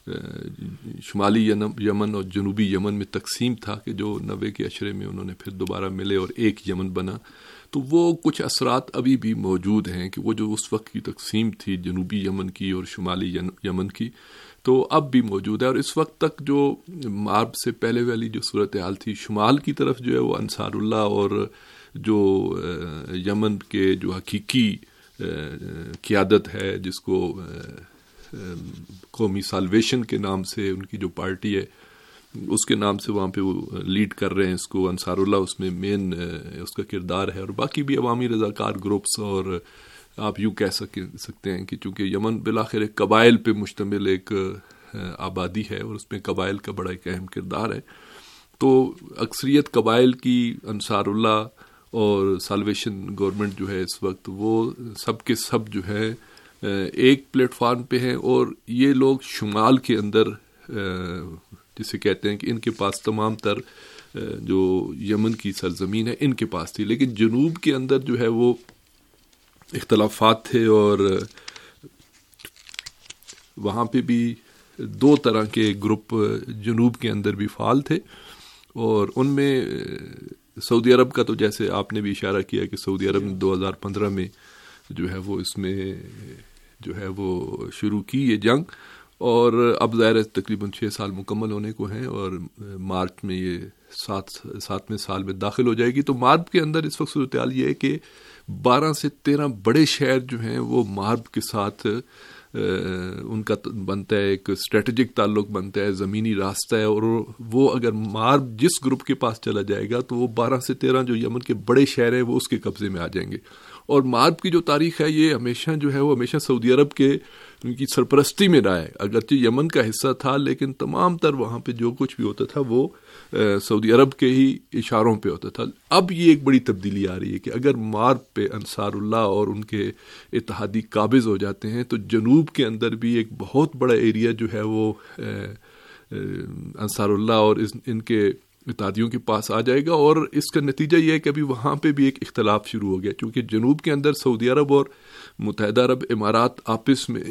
F: شمالی یمن اور جنوبی یمن میں تقسیم تھا کہ جو نوے کے عشرے میں انہوں نے پھر دوبارہ ملے اور ایک یمن بنا، تو وہ کچھ اثرات ابھی بھی موجود ہیں کہ وہ جو اس وقت کی تقسیم تھی جنوبی یمن کی اور شمالی یمن کی تو اب بھی موجود ہے۔ اور اس وقت تک جو مارب سے پہلے والی جو صورتحال تھی، شمال کی طرف جو ہے وہ انصار اللہ اور جو یمن کے جو حقیقی قیادت ہے جس کو قومی سالویشن کے نام سے ان کی جو پارٹی ہے اس کے نام سے وہاں پہ وہ لیڈ کر رہے ہیں اس کو، انصار اللہ اس میں مین اس کا کردار ہے، اور باقی بھی عوامی رضاکار گروپس، اور آپ یوں کہہ سکتے ہیں کہ چونکہ یمن بالآخر ایک قبائل پہ مشتمل ایک آبادی ہے اور اس میں قبائل کا بڑا ایک اہم کردار ہے، تو اکثریت قبائل کی انصار اللہ اور سالویشن گورنمنٹ جو ہے اس وقت وہ سب کے سب جو ہے ایک پلیٹ فارم پہ ہیں، اور یہ لوگ شمال کے اندر جسے کہتے ہیں کہ ان کے پاس تمام تر جو یمن کی سرزمین ہے ان کے پاس تھی، لیکن جنوب کے اندر جو ہے وہ اختلافات تھے اور وہاں پہ بھی دو طرح کے گروپ جنوب کے اندر بھی فعال تھے، اور ان میں سعودی عرب کا تو جیسے آپ نے بھی اشارہ کیا کہ سعودی عرب نے دو ہزار پندرہ میں جو ہے وہ اس میں جو ہے وہ شروع کی یہ جنگ، اور اب ظاہر تقریباً چھ سال مکمل ہونے کو ہیں اور مارچ میں یہ سات ساتویں سال میں داخل ہو جائے گی۔ تو مارب کے اندر اس وقت صورتحال یہ ہے کہ بارہ سے تیرہ بڑے شہر جو ہیں وہ مارب کے ساتھ ان کا بنتا ہے ایک اسٹریٹجک تعلق بنتا ہے، زمینی راستہ ہے، اور وہ اگر مارب جس گروپ کے پاس چلا جائے گا تو وہ بارہ سے تیرہ جو یمن کے بڑے شہر ہیں وہ اس کے قبضے میں آ جائیں گے، اور مارب کی جو تاریخ ہے یہ ہمیشہ جو ہے وہ ہمیشہ سعودی عرب کے ان کی سرپرستی میں رہا ہے. اگرچہ یمن کا حصہ تھا لیکن تمام تر وہاں پہ جو کچھ بھی ہوتا تھا وہ سعودی عرب کے ہی اشاروں پہ ہوتا تھا. اب یہ ایک بڑی تبدیلی آ رہی ہے کہ اگر مارب پہ انصار اللہ اور ان کے اتحادی قابض ہو جاتے ہیں تو جنوب کے اندر بھی ایک بہت بڑا ایریا جو ہے وہ انصار اللہ اور ان کے اتحادیوں کے پاس آ جائے گا. اور اس کا نتیجہ یہ ہے کہ ابھی وہاں پہ بھی ایک اختلاف شروع ہو گیا کیونکہ جنوب کے اندر سعودی عرب اور متحدہ عرب امارات آپس میں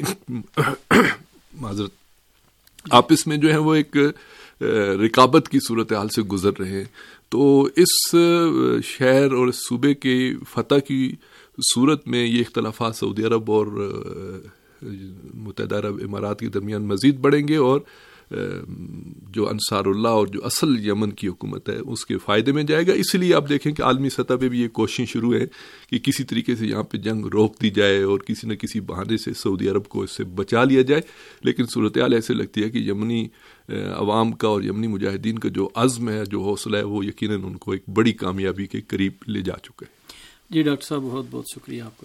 F: معذرت آپس میں جو ہے وہ ایک رقابت کی صورتحال سے گزر رہے ہیں. تو اس شہر اور اس صوبے کے فتح کی صورت میں یہ اختلافات سعودی عرب اور متحدہ عرب امارات کے درمیان مزید بڑھیں گے اور جو انصار اللہ اور جو اصل یمن کی حکومت ہے اس کے فائدے میں جائے گا. اس لیے آپ دیکھیں کہ عالمی سطح پہ بھی یہ کوششیں شروع ہیں کہ کسی طریقے سے یہاں پہ جنگ روک دی جائے اور کسی نہ کسی بہانے سے سعودی عرب کو اس سے بچا لیا جائے. لیکن صورتحال ایسے لگتی ہے کہ یمنی عوام کا اور یمنی مجاہدین کا جو عزم ہے جو حوصلہ ہے وہ یقیناً ان کو ایک بڑی کامیابی کے قریب لے جا چکا ہے.
D: جی ڈاکٹر صاحب بہت بہت شکریہ آپ کا.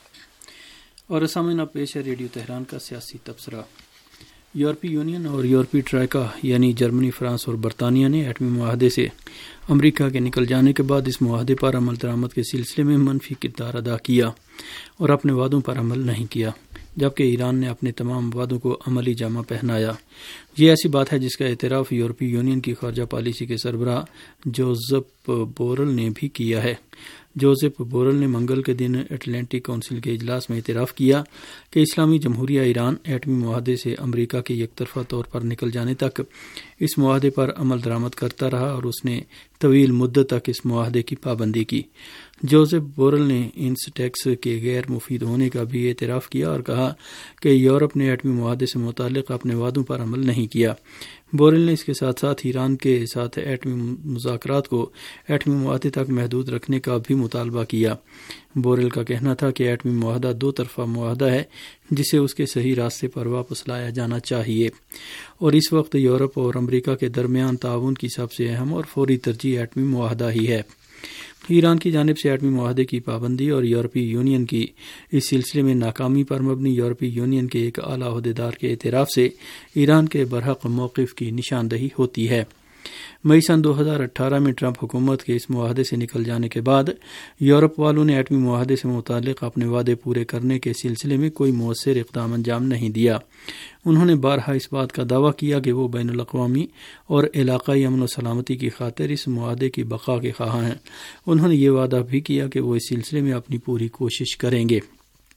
D: اور سامعین اب پیش ہے ریڈیو تہران کا سیاسی تبصرہ. یورپی یونین اور یورپی ٹرائیکا یعنی جرمنی، فرانس اور برطانیہ نے ایٹمی معاہدے سے امریکہ کے نکل جانے کے بعد اس معاہدے پر عمل درآمد کے سلسلے میں منفی کردار ادا کیا اور اپنے وعدوں پر عمل نہیں کیا، جبکہ ایران نے اپنے تمام وعدوں کو عملی جامہ پہنایا. یہ ایسی بات ہے جس کا اعتراف یورپی یونین کی خارجہ پالیسی کے سربراہ جوزپ بورل نے بھی کیا ہے. جوزپ بورل نے منگل کے دن اٹلانٹک کونسل کے اجلاس میں اعتراف کیا کہ اسلامی جمہوریہ ایران ایٹمی معاہدے سے امریکہ کے یک طرفہ طور پر نکل جانے تک اس معاہدے پر عمل درآمد کرتا رہا اور اس نے طویل مدت تک اس معاہدے کی پابندی کی. جوزپ بورل نے انسٹیکس کے غیر مفید ہونے کا بھی اعتراف کیا اور کہا کہ یورپ نے ایٹمی معاہدے سے متعلق اپنے وعدوں پر عمل نہیں کیا. بورل نے اس کے ساتھ ساتھ ایران کے ساتھ ایٹمی مذاکرات کو ایٹمی معاہدے تک محدود رکھنے کا بھی مطالبہ کیا. بورل کا کہنا تھا کہ ایٹمی معاہدہ دو طرفہ معاہدہ ہے جسے اس کے صحیح راستے پر واپس لایا جانا چاہیے اور اس وقت یورپ اور امریکہ کے درمیان تعاون کی سب سے اہم اور فوری ترجیح ایٹمی معاہدہ ہی ہے. ایران کی جانب سے ایٹمی معاہدے کی پابندی اور یورپی یونین کی اس سلسلے میں ناکامی پر مبنی یورپی یونین کے ایک اعلیٰ عہدیدار کے اعتراف سے ایران کے برحق موقف کی نشاندہی ہوتی ہے. مئی سن دو ہزار اٹھارہ میں ٹرمپ حکومت کے اس معاہدے سے نکل جانے کے بعد یورپ والوں نے ایٹمی معاہدے سے متعلق اپنے وعدے پورے کرنے کے سلسلے میں کوئی مؤثر اقدام انجام نہیں دیا. انہوں نے بارہا اس بات کا دعویٰ کیا کہ وہ بین الاقوامی اور علاقائی امن و سلامتی کی خاطر اس معاہدے کی بقا کے خواہاں ہیں. انہوں نے یہ وعدہ بھی کیا کہ وہ اس سلسلے میں اپنی پوری کوشش کریں گے.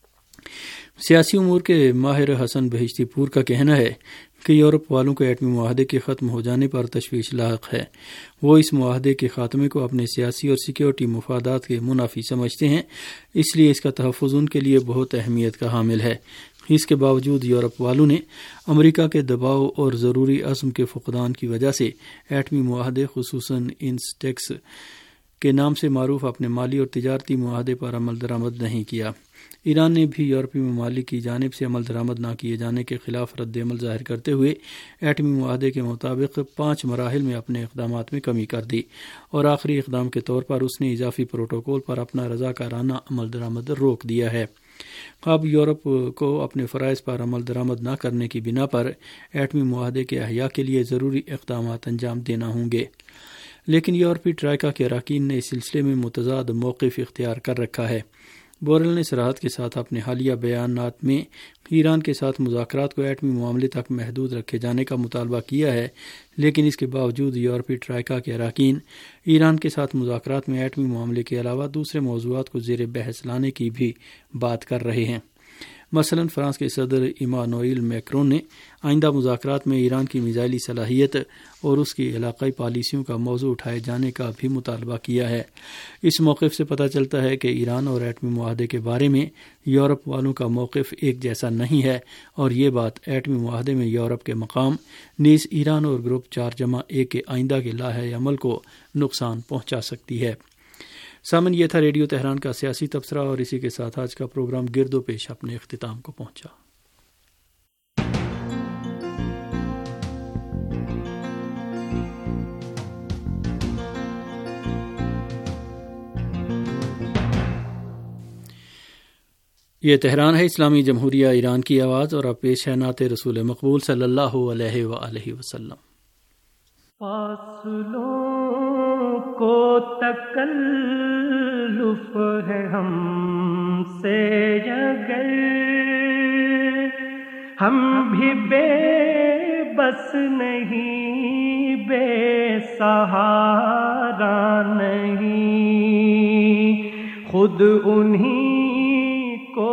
D: سیاسی امور کے ماہر حسن بہشتی پور کا کہنا ہے کہ یورپ والوں کو ایٹمی معاہدے کے ختم ہو جانے پر تشویش لاحق ہے. وہ اس معاہدے کے خاتمے کو اپنے سیاسی اور سیکیورٹی مفادات کے منافی سمجھتے ہیں، اس لیے اس کا تحفظ ان کے لیے بہت اہمیت کا حامل ہے. اس کے باوجود یورپ والوں نے امریکہ کے دباؤ اور ضروری عزم کے فقدان کی وجہ سے ایٹمی معاہدے خصوصاً انسٹیکس کے نام سے معروف اپنے مالی اور تجارتی معاہدے پر عمل درآمد نہیں کیا. ایران نے بھی یورپی ممالک کی جانب سے عمل درآمد نہ کیے جانے کے خلاف رد عمل ظاہر کرتے ہوئے ایٹمی معاہدے کے مطابق پانچ مراحل میں اپنے اقدامات میں کمی کر دی اور آخری اقدام کے طور پر اس نے اضافی پروٹوکول پر اپنا رضاکارانہ عمل درآمد روک دیا ہے. اب یورپ کو اپنے فرائض پر عمل درآمد نہ کرنے کی بنا پر ایٹمی معاہدے کے احیاء کے لیے ضروری اقدامات انجام دینا ہوں گے. لیکن یورپی ٹرائیکا کے اراکین نے اس سلسلے میں متضاد موقف اختیار کر رکھا ہے. بورل نے صراحت کے ساتھ اپنے حالیہ بیانات میں ایران کے ساتھ مذاکرات کو ایٹمی معاملے تک محدود رکھے جانے کا مطالبہ کیا ہے، لیکن اس کے باوجود یورپی ٹرائیکا کے اراکین ایران کے ساتھ مذاکرات میں ایٹمی معاملے کے علاوہ دوسرے موضوعات کو زیر بحث لانے کی بھی بات کر رہے ہیں. مثلا فرانس کے صدر ایمانوئل میکرون نے آئندہ مذاکرات میں ایران کی میزائلی صلاحیت اور اس کی علاقائی پالیسیوں کا موضوع اٹھائے جانے کا بھی مطالبہ کیا ہے. اس موقف سے پتہ چلتا ہے کہ ایران اور ایٹمی معاہدے کے بارے میں یورپ والوں کا موقف ایک جیسا نہیں ہے اور یہ بات ایٹمی معاہدے میں یورپ کے مقام نیز ایران اور گروپ چار جمع ایک کے آئندہ کے لاحق عمل کو نقصان پہنچا سکتی ہے. سامن یہ تھا ریڈیو تہران کا سیاسی تبصرہ اور اسی کے ساتھ آج کا پروگرام گرد و پیش اپنے اختتام کو پہنچا. یہ تہران ہے، اسلامی جمہوریہ ایران کی آواز، اور اب پیش ہے نعت رسول مقبول صلی اللہ علیہ وآلہ وسلم۔
G: فاصلوں کو تکلف ہے ہم سے اگر، ہم بھی بے بس نہیں، بے سہارا نہیں، خود انہی کو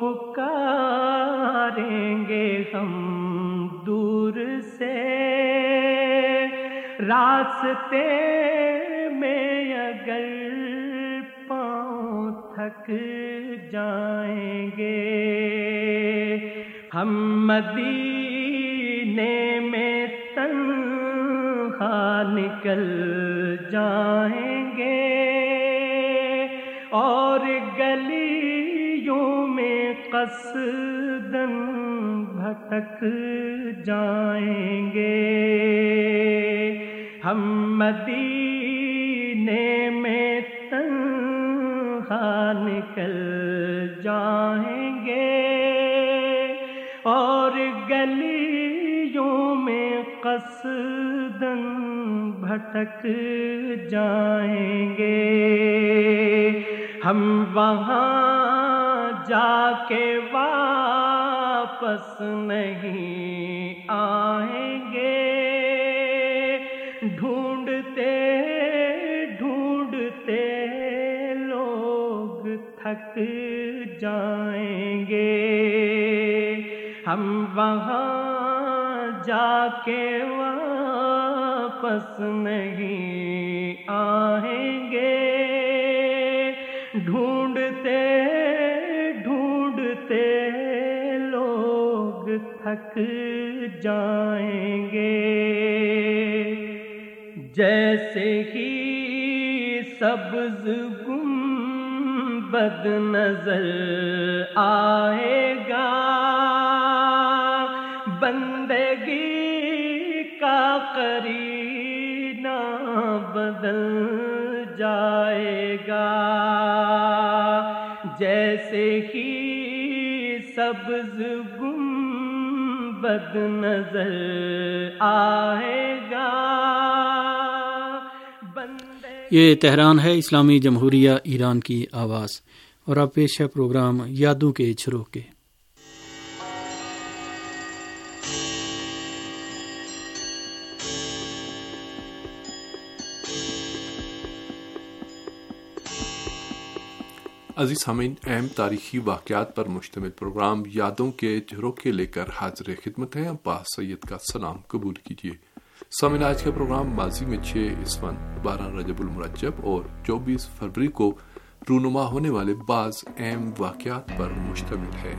G: پکاریں گے ہم دور سے، راستے میں اگر پاؤں تھک جائیں گے، ہم مدینے میں تنہا نکل جائیں گے، اور گلیوں میں قصداً بھٹک جائیں گے، ہم مدینے میں تنہا نکل جائیں گے، اور گلیوں میں قصداً بھٹک جائیں گے، ہم وہاں جا کے واپس نہیں آئیں گے، ڈھونڈتے ڈھونڈتے لوگ تھک جائیں گے، ہم وہاں جا کے واپس نہیں آئیں گے، ڈھونڈتے ڈھونڈتے لوگ تھک جائیں گے، جیسے ہی سبز گنبد نظر آئے گا، بندگی کا قرینہ بدل جائے گا، جیسے ہی سبز گنبد نظر آئے گا۔
D: یہ تہران ہے، اسلامی جمہوریہ ایران کی آواز، اور اب پیش ہے پروگرام یادوں کے جھروکے۔
F: عزیز سامعین، اہم تاریخی واقعات پر مشتمل پروگرام یادوں کے جھروکے لے کر حاضر خدمت ہیں۔ عباس سید کا سلام قبول کیجیے۔ سامعین، آج کا پروگرام ماضی میں چھ اسفند بارہ رجب المرجب اور چوبیس فروری کو رونما ہونے والے بعض اہم واقعات پر مشتمل ہے۔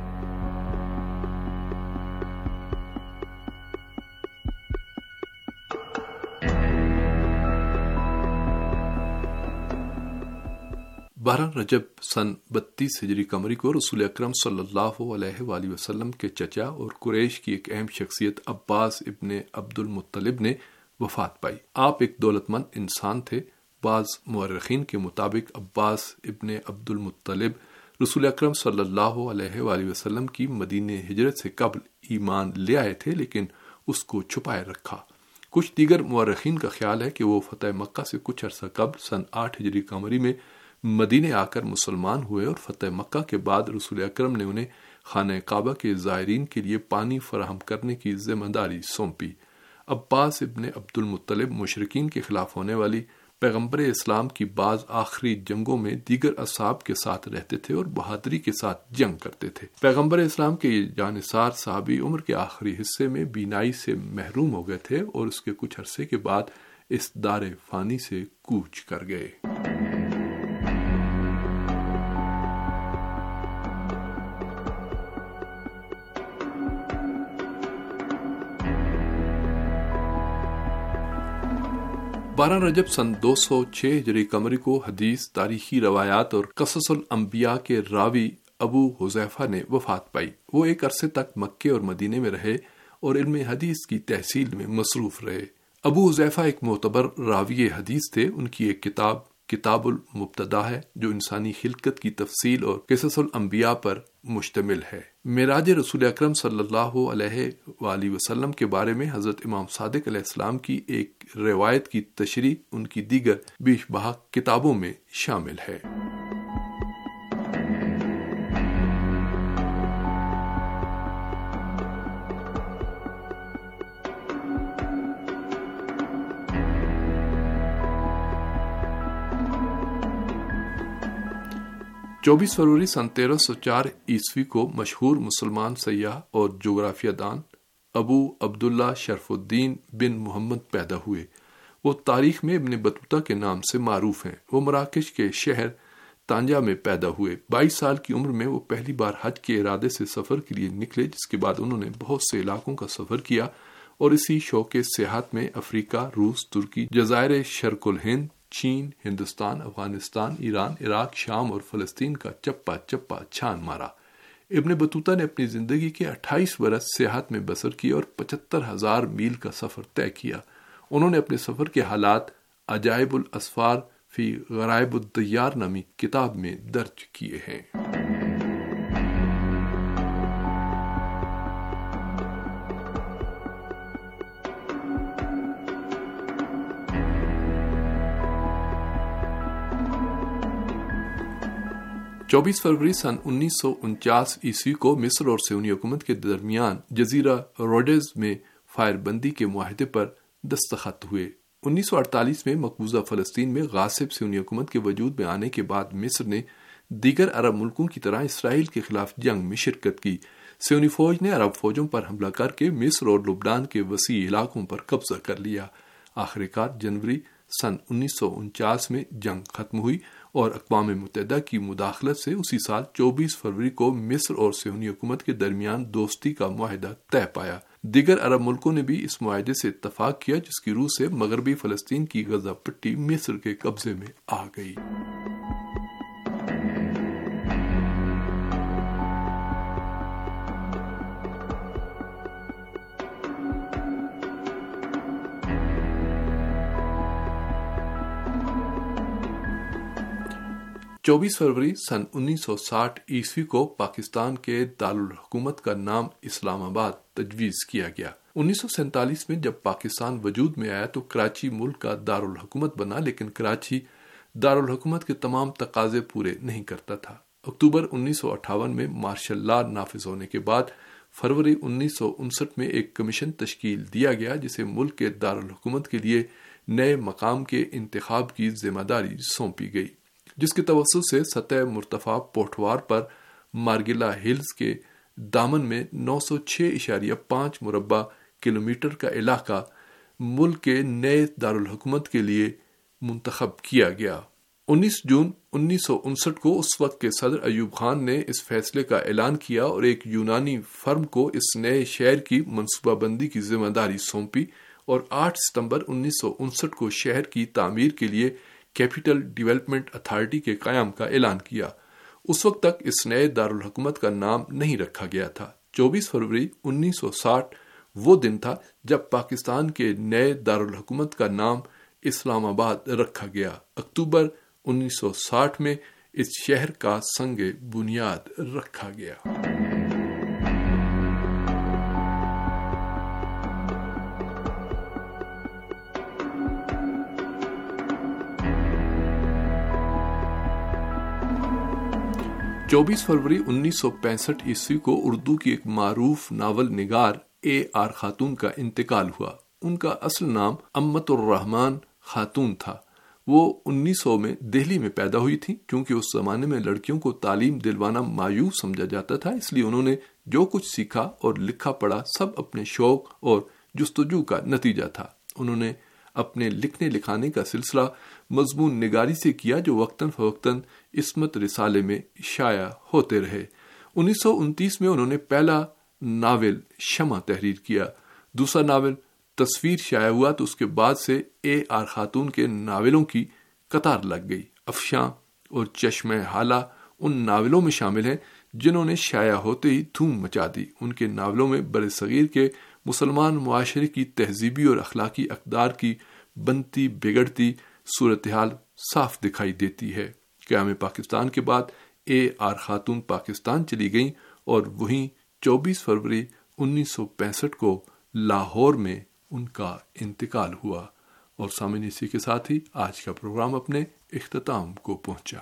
F: بارہ رجب سن بتیس ہجری قمری کو رسول اکرم صلی اللہ علیہ وآلہ وسلم کے چچا اور قریش کی ایک اہم شخصیت عباس ابن عبد المطلب نے وفات پائی۔ آپ ایک دولت مند انسان تھے۔ بعض مورخین کے مطابق عباس ابن عبد المطلب رسول اکرم صلی اللہ علیہ وآلہ وسلم کی مدینہ ہجرت سے قبل ایمان لے آئے تھے، لیکن اس کو چھپائے رکھا۔ کچھ دیگر مورخین کا خیال ہے کہ وہ فتح مکہ سے کچھ عرصہ قبل سن آٹھ ہجری قمری میں مدینے آ کر مسلمان ہوئے، اور فتح مکہ کے بعد رسول اکرم نے انہیں خانہ کعبہ کے زائرین کے لیے پانی فراہم کرنے کی ذمہ داری سونپی۔ عباس ابن عبد المطلب مشرکین کے خلاف ہونے والی پیغمبر اسلام کی بعض آخری جنگوں میں دیگر اصحاب کے ساتھ رہتے تھے اور بہادری کے ساتھ جنگ کرتے تھے۔ پیغمبر اسلام کے یہ جانثار صحابی عمر کے آخری حصے میں بینائی سے محروم ہو گئے تھے اور اس کے کچھ عرصے کے بعد اس دار فانی سے کوچ کر گئے۔ بارہ رجب سن دو سو چھ ہجری قمری کو حدیث، تاریخی روایات اور قصص الانبیاء کے راوی ابو حذیفہ نے وفات پائی۔ وہ ایک عرصے تک مکے اور مدینے میں رہے اور علم حدیث کی تحصیل میں مصروف رہے۔ ابو حذیفہ ایک معتبر راوی حدیث تھے۔ ان کی ایک کتاب کتاب المبتدا ہے جو انسانی خلقت کی تفصیل اور قصص الانبیاء پر مشتمل ہے۔ معراج رسول اکرم صلی اللہ علیہ وآلہ وسلم کے بارے میں حضرت امام صادق علیہ السلام کی ایک روایت کی تشریح ان کی دیگر بیش بہا کتابوں میں شامل ہے۔ چوبیس فروری سن تیرہ سو چار عیسوی کو مشہور مسلمان سیاح اور جغرافیہ دان ابو عبداللہ شرف الدین بن محمد پیدا ہوئے۔ وہ تاریخ میں ابن بطوطہ کے نام سے معروف ہیں۔ وہ مراکش کے شہر تانجا میں پیدا ہوئے۔ بائیس سال کی عمر میں وہ پہلی بار حج کے ارادے سے سفر کے لیے نکلے، جس کے بعد انہوں نے بہت سے علاقوں کا سفر کیا اور اسی شوق سیاحت میں افریقہ، روس، ترکی، جزائر شرق الہند، چین، ہندوستان، افغانستان، ایران، عراق، شام اور فلسطین کا چپا چپا چھان مارا۔ ابن بطوطہ نے اپنی زندگی کے اٹھائیس برس سیاحت میں بسر کی اور پچہتر ہزار میل کا سفر طے کیا۔ انہوں نے اپنے سفر کے حالات عجائب الاسفار فی غرائب الدیار نامی کتاب میں درج کیے ہیں۔ چوبیس فروری سن انیس سو انچاس عیسوی کو مصر اور سیونی حکومت کے درمیان جزیرہ روڈز میں فائر بندی کے معاہدے پر دستخط ہوئے۔ انیس سو اڑتالیس میں مقبوضہ فلسطین میں غاصب سیونی حکومت کے وجود میں آنے کے بعد مصر نے دیگر عرب ملکوں کی طرح اسرائیل کے خلاف جنگ میں شرکت کی۔ سیونی فوج نے عرب فوجوں پر حملہ کر کے مصر اور لبنان کے وسیع علاقوں پر قبضہ کر لیا۔ آخرکار جنوری سن انیس سو انچاس میں جنگ ختم ہوئی اور اقوام متحدہ کی مداخلت سے اسی سال چوبیس فروری کو مصر اور صہیونی حکومت کے درمیان دوستی کا معاہدہ طے پایا۔ دیگر عرب ملکوں نے بھی اس معاہدے سے اتفاق کیا، جس کی روح سے مغربی فلسطین کی غزہ پٹی مصر کے قبضے میں آ گئی۔ چوبیس فروری سن انیس سو ساٹھ عیسوی کو پاکستان کے دارالحکومت کا نام اسلام آباد تجویز کیا گیا۔ انیس سو سینتالیس میں جب پاکستان وجود میں آیا تو کراچی ملک کا دارالحکومت بنا، لیکن کراچی دارالحکومت کے تمام تقاضے پورے نہیں کرتا تھا۔ اکتوبر انیس سو اٹھاون میں مارشل لا نافذ ہونے کے بعد فروری انیس سو انسٹھ میں ایک کمیشن تشکیل دیا گیا، جسے ملک کے دارالحکومت کے لیے نئے مقام کے انتخاب کی ذمہ داری سونپی گئی، جس کے توسط سے سطح مرتفع پوٹھوار پر مارگلا ہلز کے دامن میں نو سو چھ اشاریہ پانچ مربع کلومیٹر کا علاقہ ملک کے نئے دارالحکومت کے لیے منتخب کیا گیا۔ انیس جون انیس سو انسٹھ کو اس وقت کے صدر ایوب خان نے اس فیصلے کا اعلان کیا اور ایک یونانی فرم کو اس نئے شہر کی منصوبہ بندی کی ذمہ داری سونپی، اور آٹھ ستمبر انیس سو انسٹھ کو شہر کی تعمیر کے لیے کیپٹل ڈیولپمنٹ اتھارٹی کے قیام کا اعلان کیا۔ اس وقت تک اس نئے دارالحکومت کا نام نہیں رکھا گیا تھا۔ چوبیس فروری انیس سو ساٹھ وہ دن تھا جب پاکستان کے نئے دارالحکومت کا نام اسلام آباد رکھا گیا۔ اکتوبر انیس سو ساٹھ میں اس شہر کا سنگ بنیاد رکھا گیا۔ چوبیس فروری انیس سو پینسٹھ عیسوی کو اردو کی ایک معروف ناول نگار اے آر خاتون کا انتقال ہوا۔ ان کا اصل نام امت الرحمن خاتون تھا۔ وہ انیس سو میں دہلی میں پیدا ہوئی تھی۔ چونکہ اس زمانے میں لڑکیوں کو تعلیم دلوانا مایوس سمجھا جاتا تھا، اس لیے انہوں نے جو کچھ سیکھا اور لکھا پڑھا سب اپنے شوق اور جستجو کا نتیجہ تھا۔ انہوں نے اپنے لکھنے لکھانے کا سلسلہ مضمون نگاری سے کیا، جو وقتاً فوقتاً عصمت رسالے میں شائع ہوتے رہے۔ انیس سو انتیس میں انہوں نے پہلا ناول شمع تحریر کیا۔ دوسرا ناول تصویر شائع ہوا تو اس کے بعد سے اے آر خاتون کے ناولوں کی قطار لگ گئی۔ افشاں اور چشمہ حالہ ان ناولوں میں شامل ہیں جنہوں نے شائع ہوتے ہی دھوم مچا دی۔ ان کے ناولوں میں بر صغیر کے مسلمان معاشرے کی تہذیبی اور اخلاقی اقدار کی بنتی بگڑتی صورتحال صاف دکھائی دیتی ہے۔ قیام پاکستان کے بعد اے آر خاتون پاکستان چلی گئیں اور وہیں چوبیس فروری انیس سو پینسٹھ کو لاہور میں ان کا انتقال ہوا۔ اور سامعین، اسی کے ساتھ ہی آج کا پروگرام اپنے اختتام کو پہنچا۔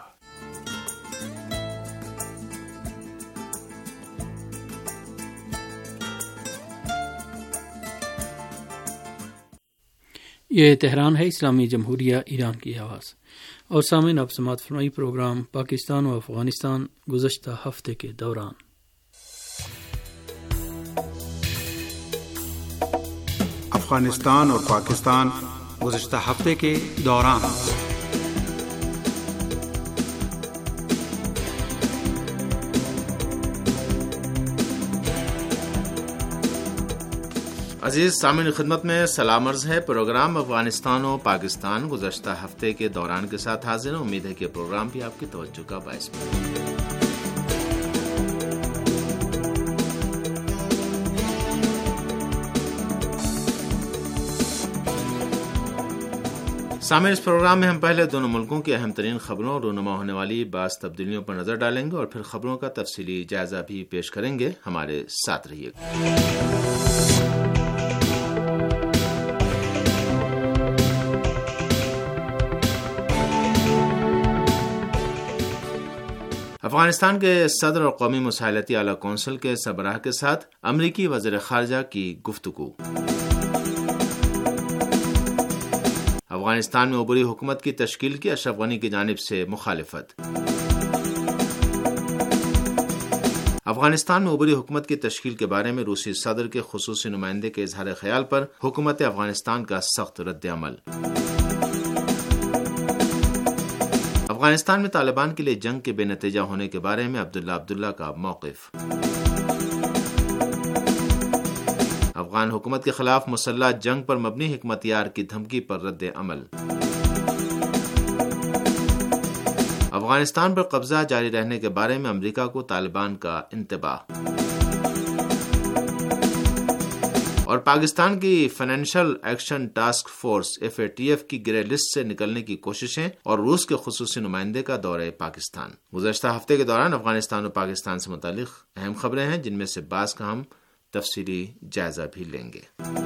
D: یہ تہران ہے، اسلامی جمہوریہ ایران کی آواز۔ اور سامعین، آپ سماعت فرمائی پروگرام پاکستان و افغانستان گزشتہ ہفتے کے دوران۔
H: افغانستان اور پاکستان گزشتہ ہفتے کے دوران۔
E: عزیز سامعین، خدمت میں سلام عرض ہے۔ پروگرام افغانستان و پاکستان گزشتہ ہفتے کے دوران کے ساتھ حاضر ہیں۔ امید ہے کہ پروگرام بھی آپ کی توجہ کا باعث بنے۔ سامعین، اس پروگرام میں ہم پہلے دونوں ملکوں کی اہم ترین خبروں اور رونما ہونے والی بعض تبدیلیوں پر نظر ڈالیں گے اور پھر خبروں کا تفصیلی جائزہ بھی پیش کریں گے۔ ہمارے ساتھ رہیے گا۔ افغانستان کے صدر اور قومی مساحلتی اعلیٰ کونسل کے سربراہ کے ساتھ امریکی وزیر خارجہ کی گفتگو۔ افغانستان میں عبوری حکومت کی تشکیل کی اشرف غنی کی جانب سے مخالفت۔ افغانستان میں عبوری حکومت کی تشکیل کے بارے میں روسی صدر کے خصوصی نمائندے کے اظہار خیال پر حکومت افغانستان کا سخت رد عمل۔ افغانستان میں طالبان کے لیے جنگ کے بے نتیجہ ہونے کے بارے میں عبداللہ عبداللہ کا موقف۔ افغان حکومت کے خلاف مسلح جنگ پر مبنی حکمت یار کی دھمکی پر رد عمل۔ افغانستان پر قبضہ جاری رہنے کے بارے میں امریکہ کو طالبان کا انتباہ۔ اور پاکستان کی financial action task force F A T F کی گرے لسٹ سے نکلنے کی کوششیں اور روس کے خصوصی نمائندے کا دورہ پاکستان۔ گزشتہ ہفتے کے دوران افغانستان اور پاکستان سے متعلق اہم خبریں ہیں، جن میں سے بعض کا ہم تفصیلی جائزہ بھی لیں گے۔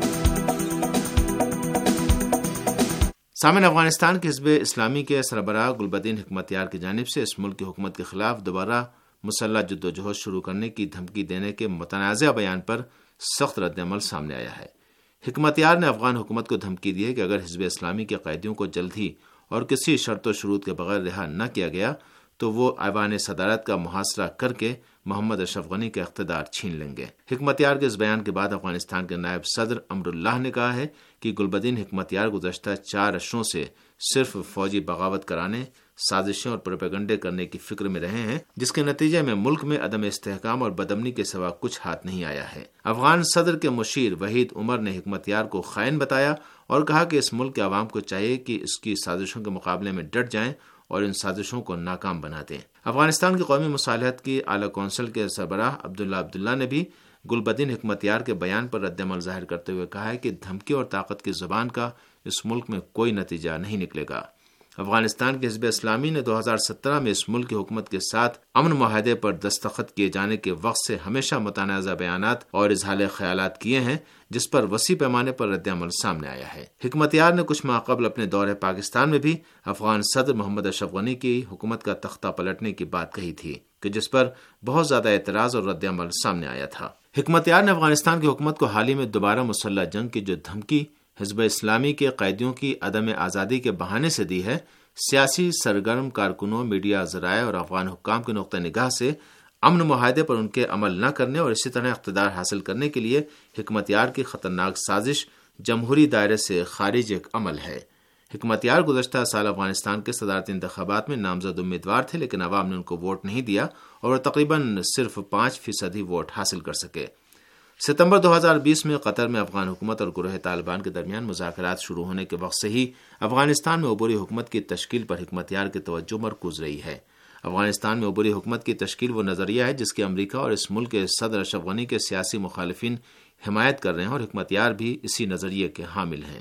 E: سامعین، افغانستان کے حزب اسلامی کے سربراہ گلبدین حکمتیار کی جانب سے اس ملک کی حکومت کے خلاف دوبارہ مسلح جدوجہد شروع کرنے کی دھمکی دینے کے متنازع بیان پر سخت رد عمل سامنے آیا ہے۔ حکمتیار نے افغان حکومت کو دھمکی دی ہے کہ اگر حزب اسلامی کے قیدیوں کو جلد ہی اور کسی شرط و شروط کے بغیر رہا نہ کیا گیا تو وہ ایوان صدارت کا محاصرہ کر کے محمد اشرف غنی کا اقتدار چھین لیں گے۔ حکمتیار کے اس بیان کے بعد افغانستان کے نائب صدر امر اللہ نے کہا ہے کہ گلبدین حکمتیار گزشتہ چار اشروں سے صرف فوجی بغاوت کرانے، سازشیں اور پروپیگنڈے کرنے کی فکر میں رہے ہیں، جس کے نتیجے میں ملک میں عدم استحکام اور بدامنی کے سوا کچھ ہاتھ نہیں آیا ہے۔ افغان صدر کے مشیر وحید عمر نے حکمتیار کو خائن بتایا اور کہا کہ اس ملک کے عوام کو چاہیے کہ اس کی سازشوں کے مقابلے میں ڈٹ جائیں اور ان سازشوں کو ناکام بنا دیں۔ افغانستان کی قومی مصالحت کی اعلیٰ کونسل کے سربراہ عبداللہ عبداللہ نے بھی گلبدین حکمتیار کے بیان پر رد عمل ظاہر کرتے ہوئے کہا ہے کہ دھمکی اور طاقت کی زبان کا اس ملک میں کوئی نتیجہ نہیں نکلے گا۔ افغانستان کے حزب اسلامی نے دو ہزار سترہ میں اس ملک کی حکومت کے ساتھ امن معاہدے پر دستخط کیے جانے کے وقت سے ہمیشہ متنازع بیانات اور اظہار خیالات کیے ہیں، جس پر وسیع پیمانے پر رد عمل سامنے آیا ہے۔ حکمتیار نے کچھ ماہ قبل اپنے دورہ پاکستان میں بھی افغان صدر محمد اشرف غنی کی حکومت کا تختہ پلٹنے کی بات کہی تھی، کہ جس پر بہت زیادہ اعتراض اور رد عمل سامنے آیا تھا۔ حکمتیار نے افغانستان کی حکومت کو حال ہی میں دوبارہ مسلح جنگ کی جو دھمکی حزب اسلامی کے قیدیوں کی عدم آزادی کے بہانے سے دی ہے، سیاسی سرگرم کارکنوں، میڈیا ذرائع اور افغان حکام کے نقطہ نگاہ سے امن معاہدے پر ان کے عمل نہ کرنے اور اسی طرح اقتدار حاصل کرنے کے لیے حکمتیار کی خطرناک سازش جمہوری دائرے سے خارج ایک عمل ہے۔ حکمتیار گزشتہ سال افغانستان کے صدارتی انتخابات میں نامزد امیدوار تھے، لیکن عوام نے ان کو ووٹ نہیں دیا اور وہ تقریباً صرف پانچ فیصد ہی ووٹ حاصل کر سکے۔ ستمبر دو ہزار بیس میں قطر میں افغان حکومت اور گروہ طالبان کے درمیان مذاکرات شروع ہونے کے وقت سے ہی افغانستان میں عبوری حکومت کی تشکیل پر حکمتیار کی توجہ مرکوز رہی ہے۔ افغانستان میں عبوری حکومت کی تشکیل وہ نظریہ ہے جس کی امریکہ اور اس ملک کے صدر اشرف غنی کے سیاسی مخالفین حمایت کر رہے ہیں اور حکمتیار بھی اسی نظریے کے حامل ہیں۔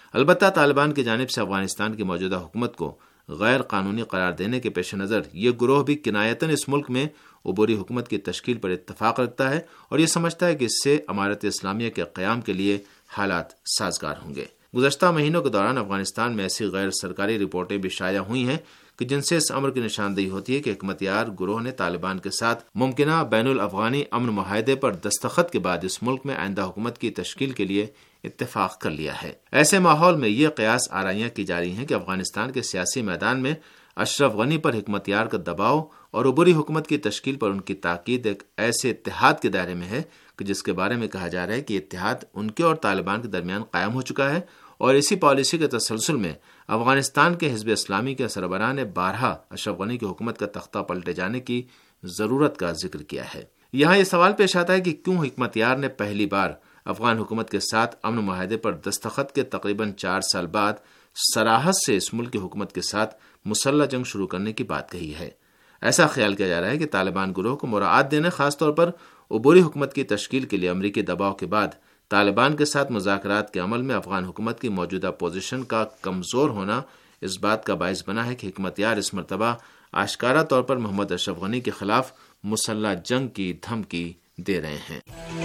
E: البتہ طالبان کی جانب سے افغانستان کی موجودہ حکومت کو غیر قانونی قرار دینے کے پیش نظر یہ گروہ بھی کنایتاً اس ملک میں عبوری حکومت کی تشکیل پر اتفاق رکھتا ہے اور یہ سمجھتا ہے کہ اس سے امارت اسلامیہ کے قیام کے لیے حالات سازگار ہوں گے۔ گزشتہ مہینوں کے دوران افغانستان میں ایسی غیر سرکاری رپورٹیں بھی شائع ہوئی ہیں کہ جن سے اس امر کی نشاندہی ہوتی ہے کہ حکمتیار گروہ نے طالبان کے ساتھ ممکنہ بین الافغانی امن معاہدے پر دستخط کے بعد اس ملک میں آئندہ حکومت کی تشکیل کے لیے اتفاق کر لیا ہے۔ ایسے ماحول میں یہ قیاس آرائیاں کی جا رہی ہیں کہ افغانستان کے سیاسی میدان میں اشرف غنی پر حکمتیار کا دباؤ اور عبوری حکومت کی تشکیل پر ان کی تاکید ایک ایسے اتحاد کے دائرے میں ہے کہ جس کے بارے میں کہا جا رہا ہے کہ اتحاد ان کے اور طالبان کے درمیان قائم ہو چکا ہے، اور اسی پالیسی کے تسلسل میں افغانستان کے حزب اسلامی کے سربراہ نے بارہا اشرف غنی کی حکومت کا تختہ پلٹے جانے کی ضرورت کا ذکر کیا ہے۔ یہاں یہ سوال پیش آتا ہے کہ کیوں حکمتیار نے پہلی بار افغان حکومت کے ساتھ امن معاہدے پر دستخط کے تقریباً چار سال بعد صراحت سے اس ملک کی حکومت کے ساتھ مسلح جنگ شروع کرنے کی بات کہی ہے۔ ایسا خیال کیا جا رہا ہے کہ طالبان گروہ کو مراعات دینے، خاص طور پر عبوری حکومت کی تشکیل کے لیے امریکی دباؤ کے بعد طالبان کے ساتھ مذاکرات کے عمل میں افغان حکومت کی موجودہ پوزیشن کا کمزور ہونا اس بات کا باعث بنا ہے کہ حکمتیار اس مرتبہ آشکارا طور پر محمد اشرف غنی کے خلاف مسلح جنگ کی دھمکی دے رہے ہیں۔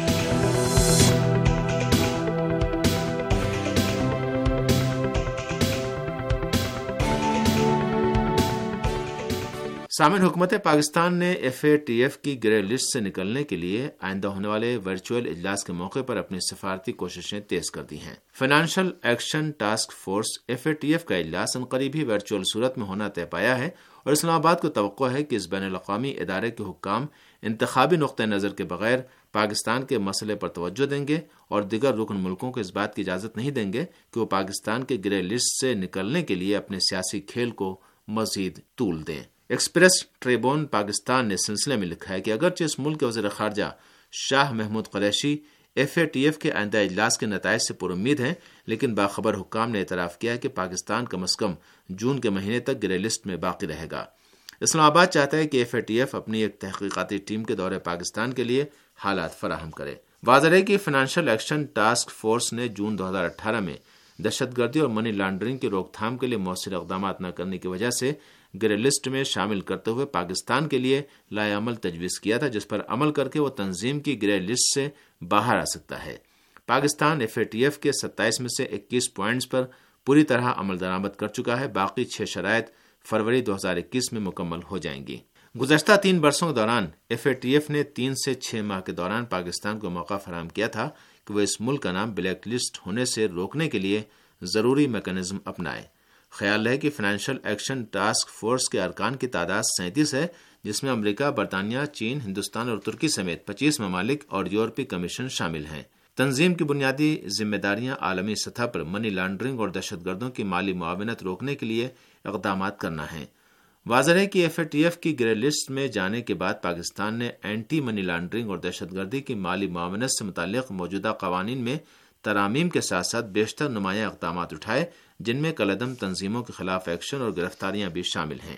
E: سامعین، حکومت پاکستان نے ایف اے ٹی ایف کی گرے لسٹ سے نکلنے کے لیے آئندہ ہونے والے ورچوئل اجلاس کے موقع پر اپنی سفارتی کوششیں تیز کر دی ہیں۔ Financial action task force F A T F کا اجلاس عنقریب ہی ورچوئل صورت میں ہونا طے پایا ہے، اور اسلام آباد کو توقع ہے کہ اس بین الاقوامی ادارے کے حکام انتخابی نقطہ نظر کے بغیر پاکستان کے مسئلے پر توجہ دیں گے اور دیگر رکن ملکوں کو اس بات کی اجازت نہیں دیں گے کہ وہ پاکستان کے گرے لسٹ سے نکلنے کے لیے اپنے سیاسی کھیل کو مزید طول دیں۔ ایکسپریس ٹریبون پاکستان نے سلسلے میں لکھا ہے کہ اگرچہ اس ملک کے وزیر خارجہ Shah Mahmood Qureshi F A T F کے آئندہ اجلاس کے نتائج سے پر امید ہیں، لیکن باخبر حکام نے اعتراف کیا ہے کہ پاکستان کم از کم جون کے مہینے تک گرے لسٹ میں باقی رہے گا۔ اسلام آباد چاہتا ہے کہ ایف اے ٹی ایف اپنی ایک تحقیقاتی ٹیم کے دورے پاکستان کے لیے حالات فراہم کرے۔ واضح ہے کہ فائنانشل ایکشن ٹاسک فورس نے جون دو ہزار اٹھارہ میں دہشت گردی اور منی لانڈرنگ کی روک تھام کے لیے مؤثر اقدامات نہ کرنے کی وجہ سے گرے لسٹ میں شامل کرتے ہوئے پاکستان کے لیے لائے عمل تجویز کیا تھا، جس پر عمل کر کے وہ تنظیم کی گرے لسٹ سے باہر آ سکتا ہے۔ Pakistan F A T F کے ستائیس میں سے اکیس پوائنٹس پر پوری طرح عمل درآمد کر چکا ہے، باقی چھ شرائط فروری دو ہزار اکیس میں مکمل ہو جائیں گی۔ گزشتہ تین برسوں کے دوران ایف اے ٹی ایف نے تین سے چھ ماہ کے دوران پاکستان کو موقع فراہم کیا تھا کہ وہ اس ملک کا نام بلیک لسٹ ہونے سے روکنے کے لیے ضروری میکانزم اپنائے۔ خیال ہے کہ فائنانشل ایکشن ٹاسک فورس کے ارکان کی تعداد سینتیس ہے، جس میں امریکہ، برطانیہ، چین، ہندوستان اور ترکی سمیت پچیس ممالک اور یورپی کمیشن شامل ہیں۔ تنظیم کی بنیادی ذمہ داریاں عالمی سطح پر منی لانڈرنگ اور دہشت گردوں کی مالی معاونت روکنے کے لیے اقدامات کرنا ہے۔ واضح ہے کہ ایف اے ٹی ایف کی گرے لسٹ میں جانے کے بعد پاکستان نے اینٹی منی لانڈرنگ اور دہشت گردی کی مالی معاونت سے متعلق موجودہ قوانین میں ترامیم کے ساتھ ساتھ بیشتر نمایاں اقدامات اٹھائے، جن میں کالعدم تنظیموں کے خلاف ایکشن اور گرفتاریاں بھی شامل ہیں۔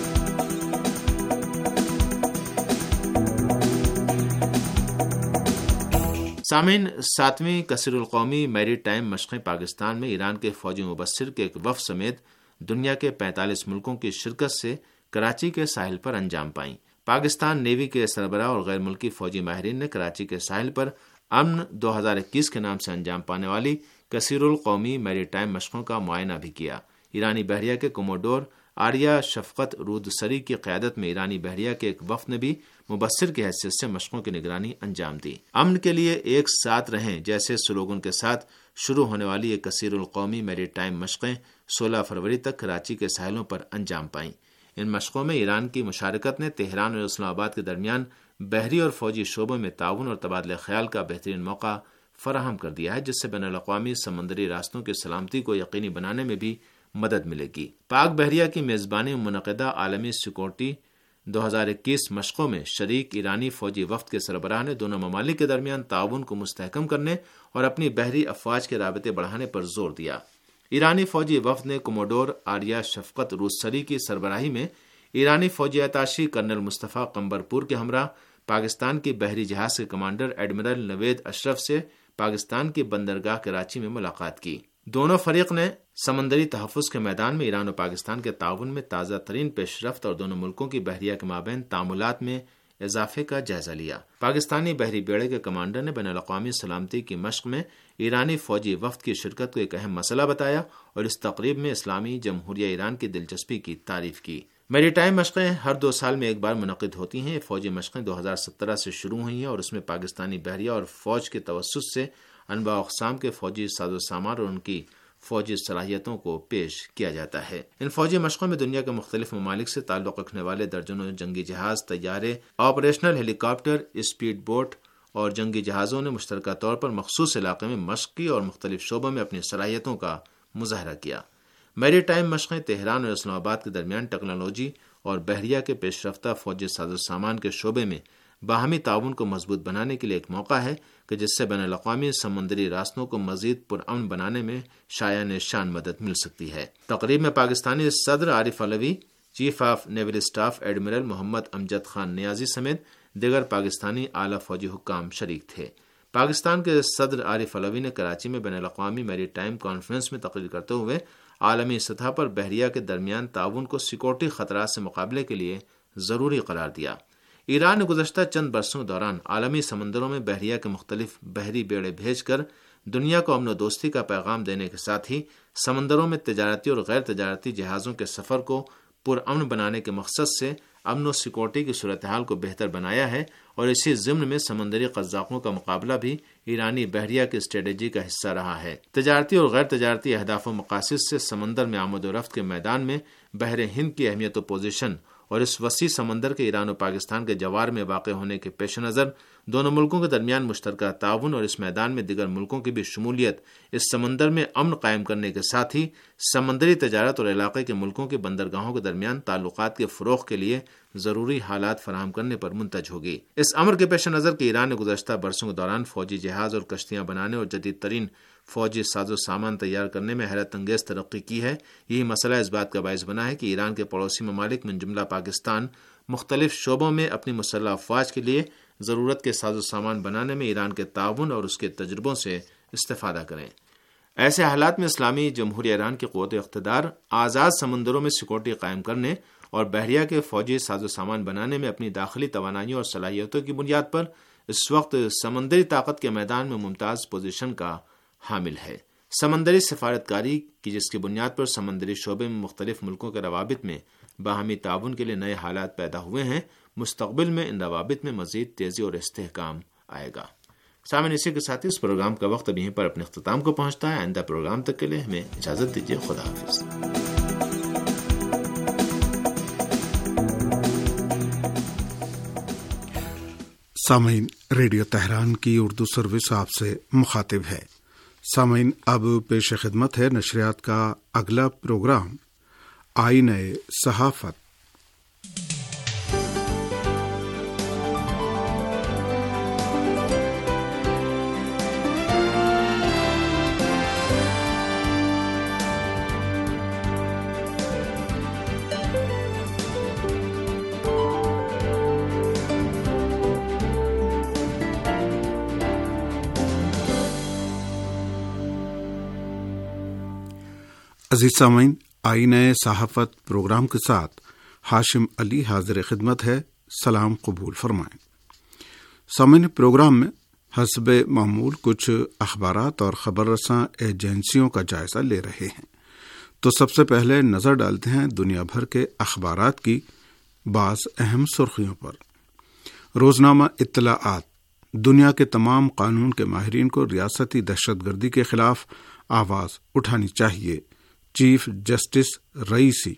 E: سامعین، ساتویں کثیر القومی میری ٹائم مشقیں پاکستان میں ایران کے فوجی مبصر کے ایک وفد سمیت دنیا کے پینتالیس ملکوں کی شرکت سے کراچی کے ساحل پر انجام پائیں۔ پاکستان نیوی کے سربراہ اور غیر ملکی فوجی ماہرین نے کراچی کے ساحل پر امن دو ہزار اکیس کے نام سے انجام پانے والی کثیر القومی میری ٹائم مشقوں کا معائنہ بھی کیا۔ ایرانی بحریہ کے کوموڈور آریہ شفقت رود سری کی قیادت میں ایرانی بحریہ کے ایک وفد نے بھی مبصر کی حیثیت سے مشقوں کی نگرانی انجام دی۔ امن کے لیے ایک ساتھ رہیں جیسے سلوگن کے ساتھ شروع ہونے والی یہ کثیر القومی میری ٹائم مشقیں سولہ فروری تک کراچی کے ساحلوں پر انجام پائیں۔ ان مشقوں میں ایران کی مشارکت نے تہران اور اسلام آباد کے درمیان بحری اور فوجی شعبوں میں تعاون اور تبادلہ خیال کا بہترین موقع فراہم کر دیا ہے، جس سے بین الاقوامی سمندری راستوں کی سلامتی کو یقینی بنانے میں بھی مدد ملے گی۔ پاک بحریہ کی میزبانی میں منعقدہ عالمی سیکورٹی دو ہزار اکیس مشقوں میں شریک ایرانی فوجی وفد کے سربراہ نے دونوں ممالک کے درمیان تعاون کو مستحکم کرنے اور اپنی بحری افواج کے رابطے بڑھانے پر زور دیا۔ ایرانی فوجی وفد نے کوموڈور آریہ شفقت روسری کی سربراہی میں ایرانی فوجی اتاشی کرنل مصطفیٰ قمبرپور کے ہمراہ پاکستان کی بحری جہاز کے کمانڈر ایڈمرل نوید اشرف سے پاکستان کی بندرگاہ کراچی میں ملاقات کی۔ دونوں فریق نے سمندری تحفظ کے میدان میں ایران اور پاکستان کے تعاون میں تازہ ترین پیش رفت اور دونوں ملکوں کی بحریہ کے مابین تعاملات میں اضافے کا جائزہ لیا۔ پاکستانی بحری بیڑے کے کمانڈر نے بین الاقوامی سلامتی کی مشق میں ایرانی فوجی وفد کی شرکت کو ایک اہم مسئلہ بتایا اور اس تقریب میں اسلامی جمہوریہ ایران کی دلچسپی کی تعریف کی۔ میری ٹائم مشقیں ہر دو سال میں ایک بار منعقد ہوتی ہیں۔ یہ فوجی مشقیں دو ہزار سترہ سے شروع ہوئی ہیں اور اس میں پاکستانی بحریہ اور فوج کے توسط سے انواع اقسام کے فوجی ساز و سامان اور ان کی فوجی صلاحیتوں کو پیش کیا جاتا ہے۔ ان فوجی مشقوں میں دنیا کے مختلف ممالک سے تعلق رکھنے والے درجنوں جنگی جہاز، طیارے، operational helicopter, speed boat اور جنگی جہازوں نے مشترکہ طور پر مخصوص علاقے میں مشق کی اور مختلف شعبوں میں اپنی صلاحیتوں کا مظاہرہ کیا۔ میری ٹائم مشقیں تہران اور اسلام آباد کے درمیان ٹیکنالوجی اور بحریہ کے پیش رفتہ فوجی ساز و سامان کے شعبے میں باہمی تعاون کو مضبوط بنانے کے لیے ایک موقع ہے کہ جس سے بین الاقوامی سمندری راستوں کو مزید پرامن بنانے میں شایان شان مدد مل سکتی ہے۔ تقریب میں پاکستانی صدر Arif Alvi, chief of naval staff admiral Muhammad Amjad Khan Niazi سمیت دیگر پاکستانی اعلیٰ فوجی حکام شریک تھے۔ پاکستان کے صدر عارف علوی نے کراچی میں بین الاقوامی میری ٹائم کانفرنس میں تقریر کرتے ہوئے عالمی سطح پر بحریہ کے درمیان تعاون کو سیکورٹی خطرات سے مقابلے کے لیے ضروری قرار دیا۔ ایران نے گزشتہ چند برسوں کے دوران عالمی سمندروں میں بحریہ کے مختلف بحری بیڑے بھیج کر دنیا کو امن و دوستی کا پیغام دینے کے ساتھ ہی سمندروں میں تجارتی اور غیر تجارتی جہازوں کے سفر کو پرامن بنانے کے مقصد سے امن و سیکورٹی کی صورتحال کو بہتر بنایا ہے اور اسی ضمن میں سمندری قزاقوں کا مقابلہ بھی ایرانی بحریہ کی اسٹریٹجی کا حصہ رہا ہے۔ تجارتی اور غیر تجارتی اہداف و مقاصد سے سمندر میں آمد و رفت کے میدان میں بحر ہند کی اہمیت و پوزیشن اور اس وسیع سمندر کے ایران و پاکستان کے جوار میں واقع ہونے کے پیش نظر دونوں ملکوں کے درمیان مشترکہ تعاون اور اس میدان میں دیگر ملکوں کی بھی شمولیت اس سمندر میں امن قائم کرنے کے ساتھ ہی سمندری تجارت اور علاقے کے ملکوں کے بندرگاہوں کے درمیان تعلقات کے فروغ کے لیے ضروری حالات فراہم کرنے پر منتج ہوگی۔ اس امر کے پیش نظر کہ ایران نے گزشتہ برسوں کے دوران فوجی جہاز اور کشتیاں بنانے اور جدید ترین فوجی ساز و سامان تیار کرنے میں حیرت انگیز ترقی کی ہے، یہی مسئلہ اس بات کا باعث بنا ہے کہ ایران کے پڑوسی ممالک من جملہ پاکستان مختلف شعبوں میں اپنی مسلح افواج کے لیے ضرورت کے ساز و سامان بنانے میں ایران کے تعاون اور اس کے تجربوں سے استفادہ کریں۔ ایسے حالات میں اسلامی جمہوریہ ایران کی قوت اقتدار آزاد سمندروں میں سیکورٹی قائم کرنے اور بحریہ کے فوجی ساز و سامان بنانے میں اپنی داخلی توانائیوں اور صلاحیتوں کی بنیاد پر اس وقت سمندری طاقت کے میدان میں ممتاز پوزیشن کا حامل ہے۔ سمندری سفارتکاری کی جس کی بنیاد پر سمندری شعبے میں مختلف ملکوں کے روابط میں باہمی تعاون کے لیے نئے حالات پیدا ہوئے ہیں، مستقبل میں ان روابط میں مزید تیزی اور استحکام آئے گا۔ سامعین، اسی کے ساتھ اس پروگرام کا وقت اب یہیں پر اپنے اختتام کو پہنچتا ہے۔ آئندہ پروگرام تک کے لیے ہمیں اجازت دیجیے۔ خدا حافظ۔
H: سامعین، ریڈیو تہران کی اردو سروس آپ سے مخاطب ہے۔ سامعین، اب پیش خدمت ہے نشریات کا اگلا پروگرام آئینہ صحافت۔ عزیز سامعین، آئینہ صحافت پروگرام کے ساتھ ہاشم علی حاضر خدمت ہے۔ سلام قبول فرمائیں۔ سامعین، پروگرام میں حسب معمول کچھ اخبارات اور خبر رساں ایجنسیوں کا جائزہ لے رہے ہیں۔ تو سب سے پہلے نظر ڈالتے ہیں دنیا بھر کے اخبارات کی بعض اہم سرخیوں پر۔ روزنامہ اطلاعات: دنیا کے تمام قانون کے ماہرین کو ریاستی دہشت گردی کے خلاف آواز اٹھانی چاہیے، چیف جسٹس رئیسی۔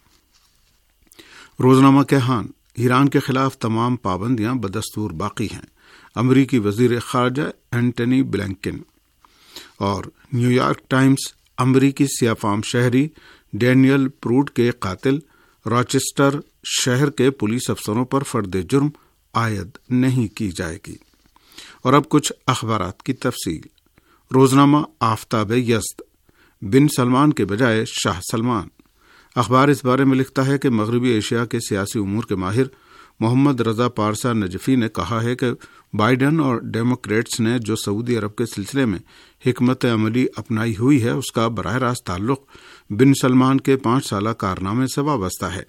H: روزنامہ کیہان: ایران کے خلاف تمام پابندیاں بدستور باقی ہیں، امریکی وزیر خارجہ اینٹنی بلنکن۔ اور نیو یارک ٹائمز: امریکی سیاہ فام شہری ڈینیل پروڈ کے قاتل راچسٹر شہر کے پولیس افسروں پر فرد جرم عائد نہیں کی جائے گی۔ اور اب کچھ اخبارات کی تفصیل۔ روزنامہ آفتاب یزد: بن سلمان کے بجائے شاہ سلمان۔ اخبار اس بارے میں لکھتا ہے کہ مغربی ایشیا کے سیاسی امور کے ماہر محمد رضا پارسا نجفی نے کہا ہے کہ بائیڈن اور ڈیموکریٹس نے جو سعودی عرب کے سلسلے میں حکمت عملی اپنائی ہوئی ہے اس کا براہ راست تعلق بن سلمان کے پانچ سالہ کارنامے سے وابستہ ہے،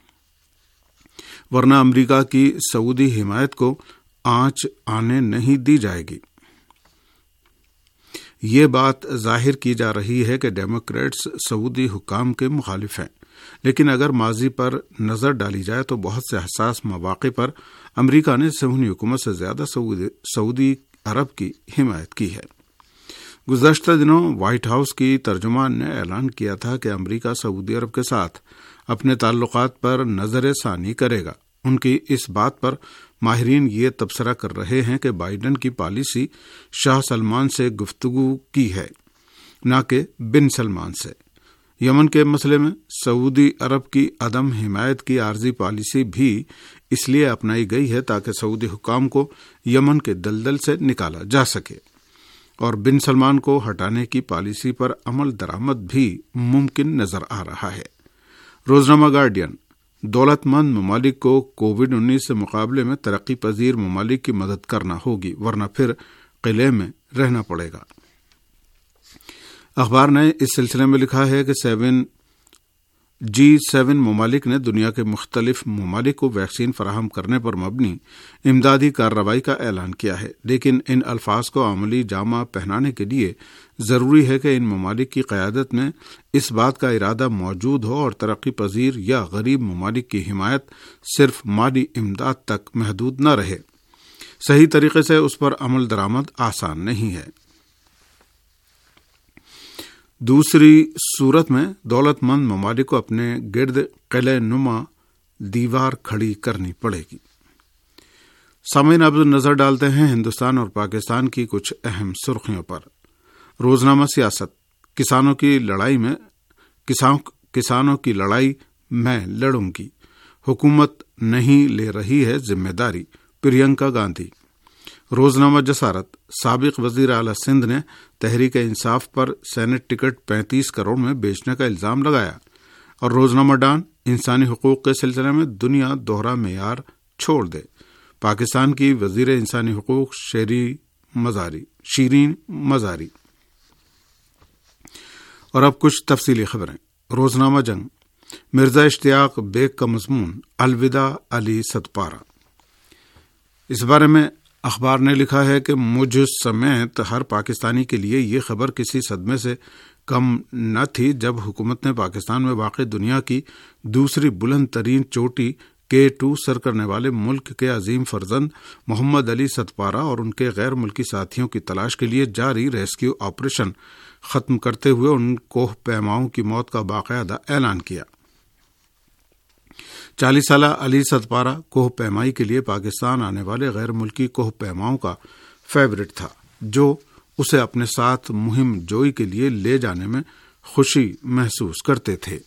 H: ورنہ امریکہ کی سعودی حمایت کو آنچ آنے نہیں دی جائے گی۔ یہ بات ظاہر کی جا رہی ہے کہ ڈیموکریٹس سعودی حکام کے مخالف ہیں، لیکن اگر ماضی پر نظر ڈالی جائے تو بہت سے حساس مواقع پر امریکہ نے صہیونی حکومت سے زیادہ سعودی عرب کی حمایت کی ہے۔ گزشتہ دنوں وائٹ ہاؤس کی ترجمان نے اعلان کیا تھا کہ امریکہ سعودی عرب کے ساتھ اپنے تعلقات پر نظر ثانی کرے گا۔ ان کی اس بات پر ماہرین یہ تبصرہ کر رہے ہیں کہ بائیڈن کی پالیسی شاہ سلمان سے گفتگو کی ہے، نہ کہ بن سلمان سے۔ یمن کے مسئلے میں سعودی عرب کی عدم حمایت کی عارضی پالیسی بھی اس لیے اپنائی گئی ہے تاکہ سعودی حکام کو یمن کے دلدل سے نکالا جا سکے، اور بن سلمان کو ہٹانے کی پالیسی پر عمل درآمد بھی ممکن نظر آ رہا ہے۔ روزنامہ گارڈین: دولت مند ممالک کو کووڈ انیس سے مقابلے میں ترقی پذیر ممالک کی مدد کرنا ہوگی، ورنہ پھر قلعے میں رہنا پڑے گا۔ اخبار نے اس سلسلے میں لکھا ہے کہ سیون جی سیون ممالک نے دنیا کے مختلف ممالک کو ویکسین فراہم کرنے پر مبنی امدادی کارروائی کا اعلان کیا ہے، لیکن ان الفاظ کو عملی جامہ پہنانے کے لیے ضروری ہے کہ ان ممالک کی قیادت میں اس بات کا ارادہ موجود ہو اور ترقی پذیر یا غریب ممالک کی حمایت صرف مالی امداد تک محدود نہ رہے۔ صحیح طریقے سے اس پر عمل درآمد آسان نہیں ہے۔ دوسری صورت میں دولت مند ممالک کو اپنے گرد قلعہ نما دیوار کھڑی کرنی پڑے گی۔ سامعین، اب نظر ڈالتے ہیں ہندوستان اور پاکستان کی کچھ اہم سرخیوں پر۔ روزنامہ سیاست: کسانوں کی لڑائی میں کسان کسانوں کی لڑائی میں لڑوں گی، حکومت نہیں لے رہی ہے ذمہ داری، پرینکا گاندھی۔ روزنامہ جسارت: سابق وزیر اعلی سندھ نے Tehreek Insaf per cent ticket پینتیس کروڑ میں بیچنے کا الزام لگایا۔ اور روزنامہ ڈان: انسانی حقوق کے سلسلے میں دنیا دوہرا معیار چھوڑ دے، پاکستان کی وزیر انسانی حقوق شیرین مزاری شیرین مزاری اور اب کچھ تفصیلی خبریں۔ روزنامہ جنگ: مرزا اشتیاق بیگ کا مضمون الوداع علی ستپارہ۔ اس بارے میں اخبار نے لکھا ہے کہ مجھ سمیت ہر پاکستانی کے لیے یہ خبر کسی صدمے سے کم نہ تھی جب حکومت نے پاکستان میں واقع دنیا کی دوسری بلند ترین چوٹی کے ٹو سر کرنے والے ملک کے عظیم فرزند محمد علی ستپارہ اور ان کے غیر ملکی ساتھیوں کی تلاش کے لیے جاری ریسکیو آپریشن ختم کرتے ہوئے ان کوہ پیماؤں کی موت کا باقاعدہ اعلان کیا۔ چالیس سالہ علی ستپارہ کوہ پیمائی کے لیے پاکستان آنے والے غیر ملکی کوہ پیماؤں کا فیورٹ تھا، جو اسے اپنے ساتھ مہم جوئی کے لیے لے جانے میں خوشی محسوس کرتے تھے۔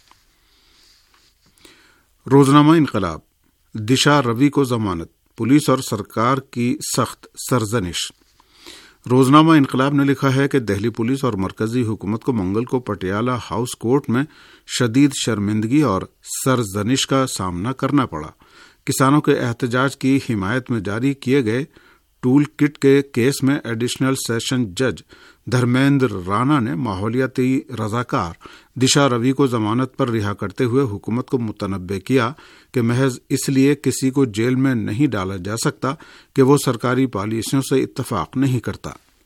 H: روزنامہ انقلاب: دشا روی کو ضمانت، پولیس اور سرکار کی سخت سرزنش۔ روزنامہ انقلاب نے لکھا ہے کہ دہلی پولیس اور مرکزی حکومت کو منگل کو پٹیالہ ہاؤس کورٹ میں شدید شرمندگی اور سرزنش کا سامنا کرنا پڑا۔ کسانوں کے احتجاج کی حمایت میں جاری کیے گئے ٹول کٹ کے کیس میں ایڈیشنل سیشن جج دھرمیندر رانا نے ماحولیاتی رضاکار دشا روی کو ضمانت پر رہا کرتے ہوئے حکومت کو متنبہ کیا کہ محض اس لیے کسی کو جیل میں نہیں ڈالا جا سکتا کہ وہ سرکاری پالیسیوں سے اتفاق نہیں کرتا۔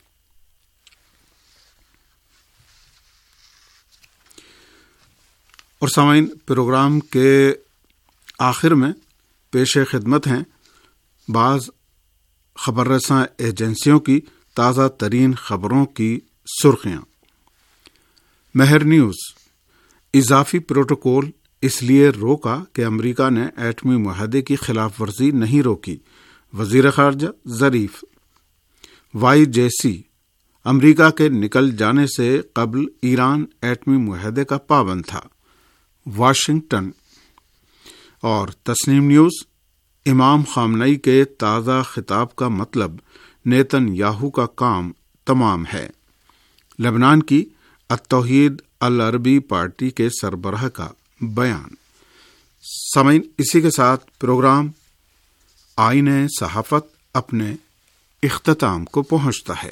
H: اور سامعین، پروگرام کے آخر میں پیش خدمت ہیں بعض خبر رساں ایجنسیوں کی تازہ ترین خبروں کی سرخیاں۔ مہر نیوز: اضافی پروٹوکول اس لیے روکا کہ امریکہ نے ایٹمی معاہدے کی خلاف ورزی نہیں روکی، وزیر خارجہ ظریف۔ وائی جے سی: امریکہ کے نکل جانے سے قبل ایران ایٹمی معاہدے کا پابند تھا، واشنگٹن۔ اور تسنیم نیوز: امام خامنئی کے تازہ خطاب کا مطلب نیتن یاہو کا کام تمام ہے، لبنان کی التوحید العربی پارٹی کے سربراہ کا بیان۔ سامعین، اسی کے ساتھ پروگرام آئین صحافت اپنے اختتام کو پہنچتا ہے۔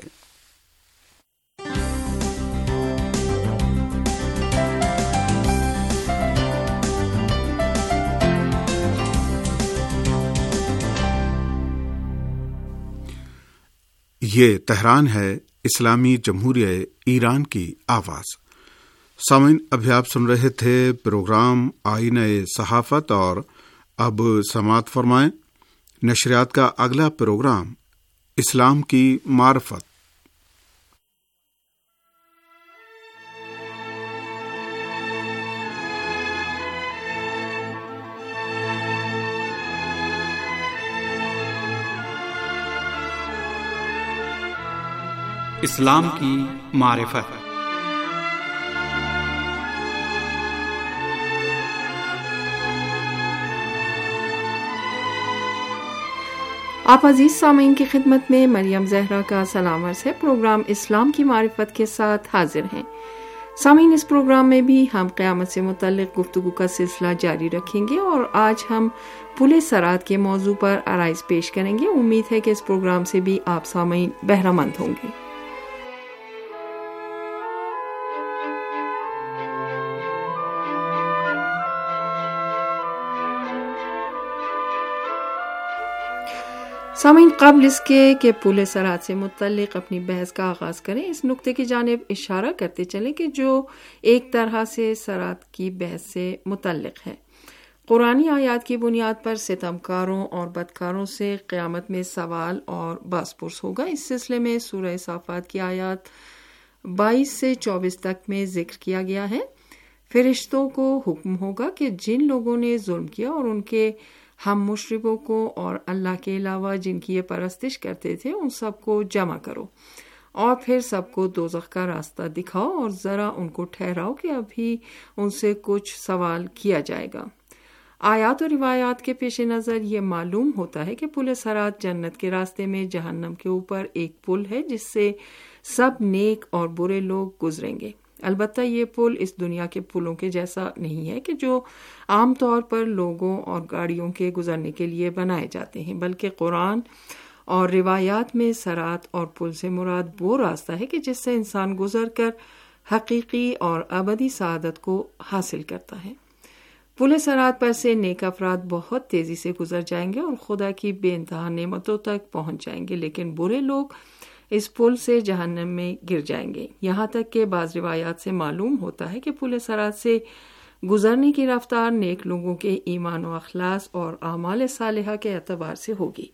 H: یہ تہران ہے، اسلامی جمہوریہ ایران کی آواز۔ سامعین، ابھی آپ سن رہے تھے پروگرام آئینہ صحافت، اور اب سماعت فرمائیں نشریات کا اگلا پروگرام اسلام کی معرفت۔
A: اسلام کی معرفت۔
I: آپ عزیز سامعین کی خدمت میں مریم زہرا کا سلام عرض ہے۔ پروگرام اسلام کی معرفت کے ساتھ حاضر ہیں۔ سامعین، اس پروگرام میں بھی ہم قیامت سے متعلق گفتگو کا سلسلہ جاری رکھیں گے، اور آج ہم پل صراط کے موضوع پر آرائز پیش کریں گے۔ امید ہے کہ اس پروگرام سے بھی آپ سامعین بہرہ مند ہوں گے۔ سامعین، قبل اس کے کہ پل صراط سے متعلق اپنی بحث کا آغاز کریں، اس نقطے کی جانب اشارہ کرتے چلیں کہ جو ایک طرح سے صراط کی بحث سے متعلق ہے۔ قرآنی آیات کی بنیاد پر ستمکاروں اور بدکاروں سے قیامت میں سوال اور باس پرس ہوگا۔ اس سلسلے میں سورہ صافات کی آیات بائیس سے چوبیس تک میں ذکر کیا گیا ہے۔ فرشتوں کو حکم ہوگا کہ جن لوگوں نے ظلم کیا اور ان کے ہم مشرکوں کو اور اللہ کے علاوہ جن کی یہ پرستش کرتے تھے ان سب کو جمع کرو، اور پھر سب کو دوزخ کا راستہ دکھاؤ، اور ذرا ان کو ٹھہراؤ کہ ابھی ان سے کچھ سوال کیا جائے گا۔ آیات و روایات کے پیش نظر یہ معلوم ہوتا ہے کہ پل صراط جنت کے راستے میں جہنم کے اوپر ایک پل ہے جس سے سب نیک اور برے لوگ گزریں گے۔ البتہ یہ پل اس دنیا کے پلوں کے جیسا نہیں ہے کہ جو عام طور پر لوگوں اور گاڑیوں کے گزرنے کے لیے بنائے جاتے ہیں، بلکہ قرآن اور روایات میں صراط اور پل سے مراد وہ راستہ ہے کہ جس سے انسان گزر کر حقیقی اور ابدی سعادت کو حاصل کرتا ہے۔ پل صراط پر سے نیک افراد بہت تیزی سے گزر جائیں گے اور خدا کی بے انتہا نعمتوں تک پہنچ جائیں گے، لیکن برے لوگ اس پل سے جہنم میں گر جائیں گے۔ یہاں تک کہ بعض روایات سے معلوم ہوتا ہے کہ پل صراط سے گزرنے کی رفتار نیک لوگوں کے ایمان و اخلاص اور اعمال صالحہ کے اعتبار سے ہوگی۔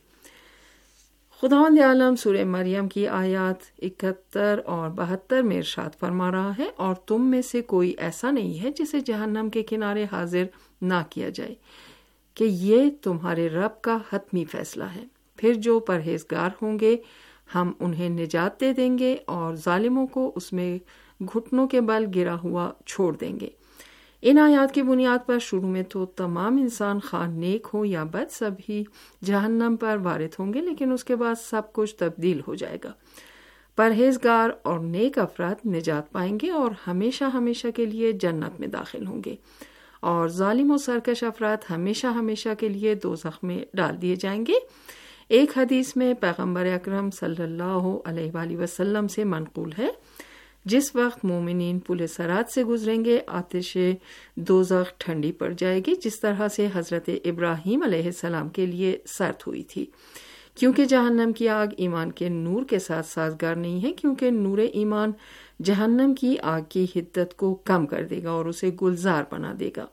I: خداوند عالم سورہ مریم کی آیات اکہتر اور بہتر میں ارشاد فرما رہا ہے، اور تم میں سے کوئی ایسا نہیں ہے جسے جہنم کے کنارے حاضر نہ کیا جائے، کہ یہ تمہارے رب کا حتمی فیصلہ ہے۔ پھر جو پرہیزگار ہوں گے ہم انہیں نجات دے دیں گے، اور ظالموں کو اس میں گھٹنوں کے بل گرا ہوا چھوڑ دیں گے۔ ان آیات کی بنیاد پر شروع میں تو تمام انسان خواہ نیک ہو یا بد سبھی جہنم پر وارد ہوں گے، لیکن اس کے بعد سب کچھ تبدیل ہو جائے گا۔ پرہیزگار اور نیک افراد نجات پائیں گے اور ہمیشہ ہمیشہ کے لیے جنت میں داخل ہوں گے، اور ظالم و سرکش افراد ہمیشہ ہمیشہ کے لیے دوزخ میں ڈال دیے جائیں گے۔ ایک حدیث میں پیغمبر اکرم صلی اللہ علیہ وآلہ وسلم سے منقول ہے، جس وقت مومنین پل صراط سے گزریں گے آتش دوزخ ٹھنڈی پڑ جائے گی، جس طرح سے حضرت ابراہیم علیہ السلام کے لیے سرد ہوئی تھی، کیونکہ جہنم کی آگ ایمان کے نور کے ساتھ سازگار نہیں ہے، کیونکہ نور ایمان جہنم کی آگ کی حدت کو کم کر دے گا اور اسے گلزار بنا دے گا۔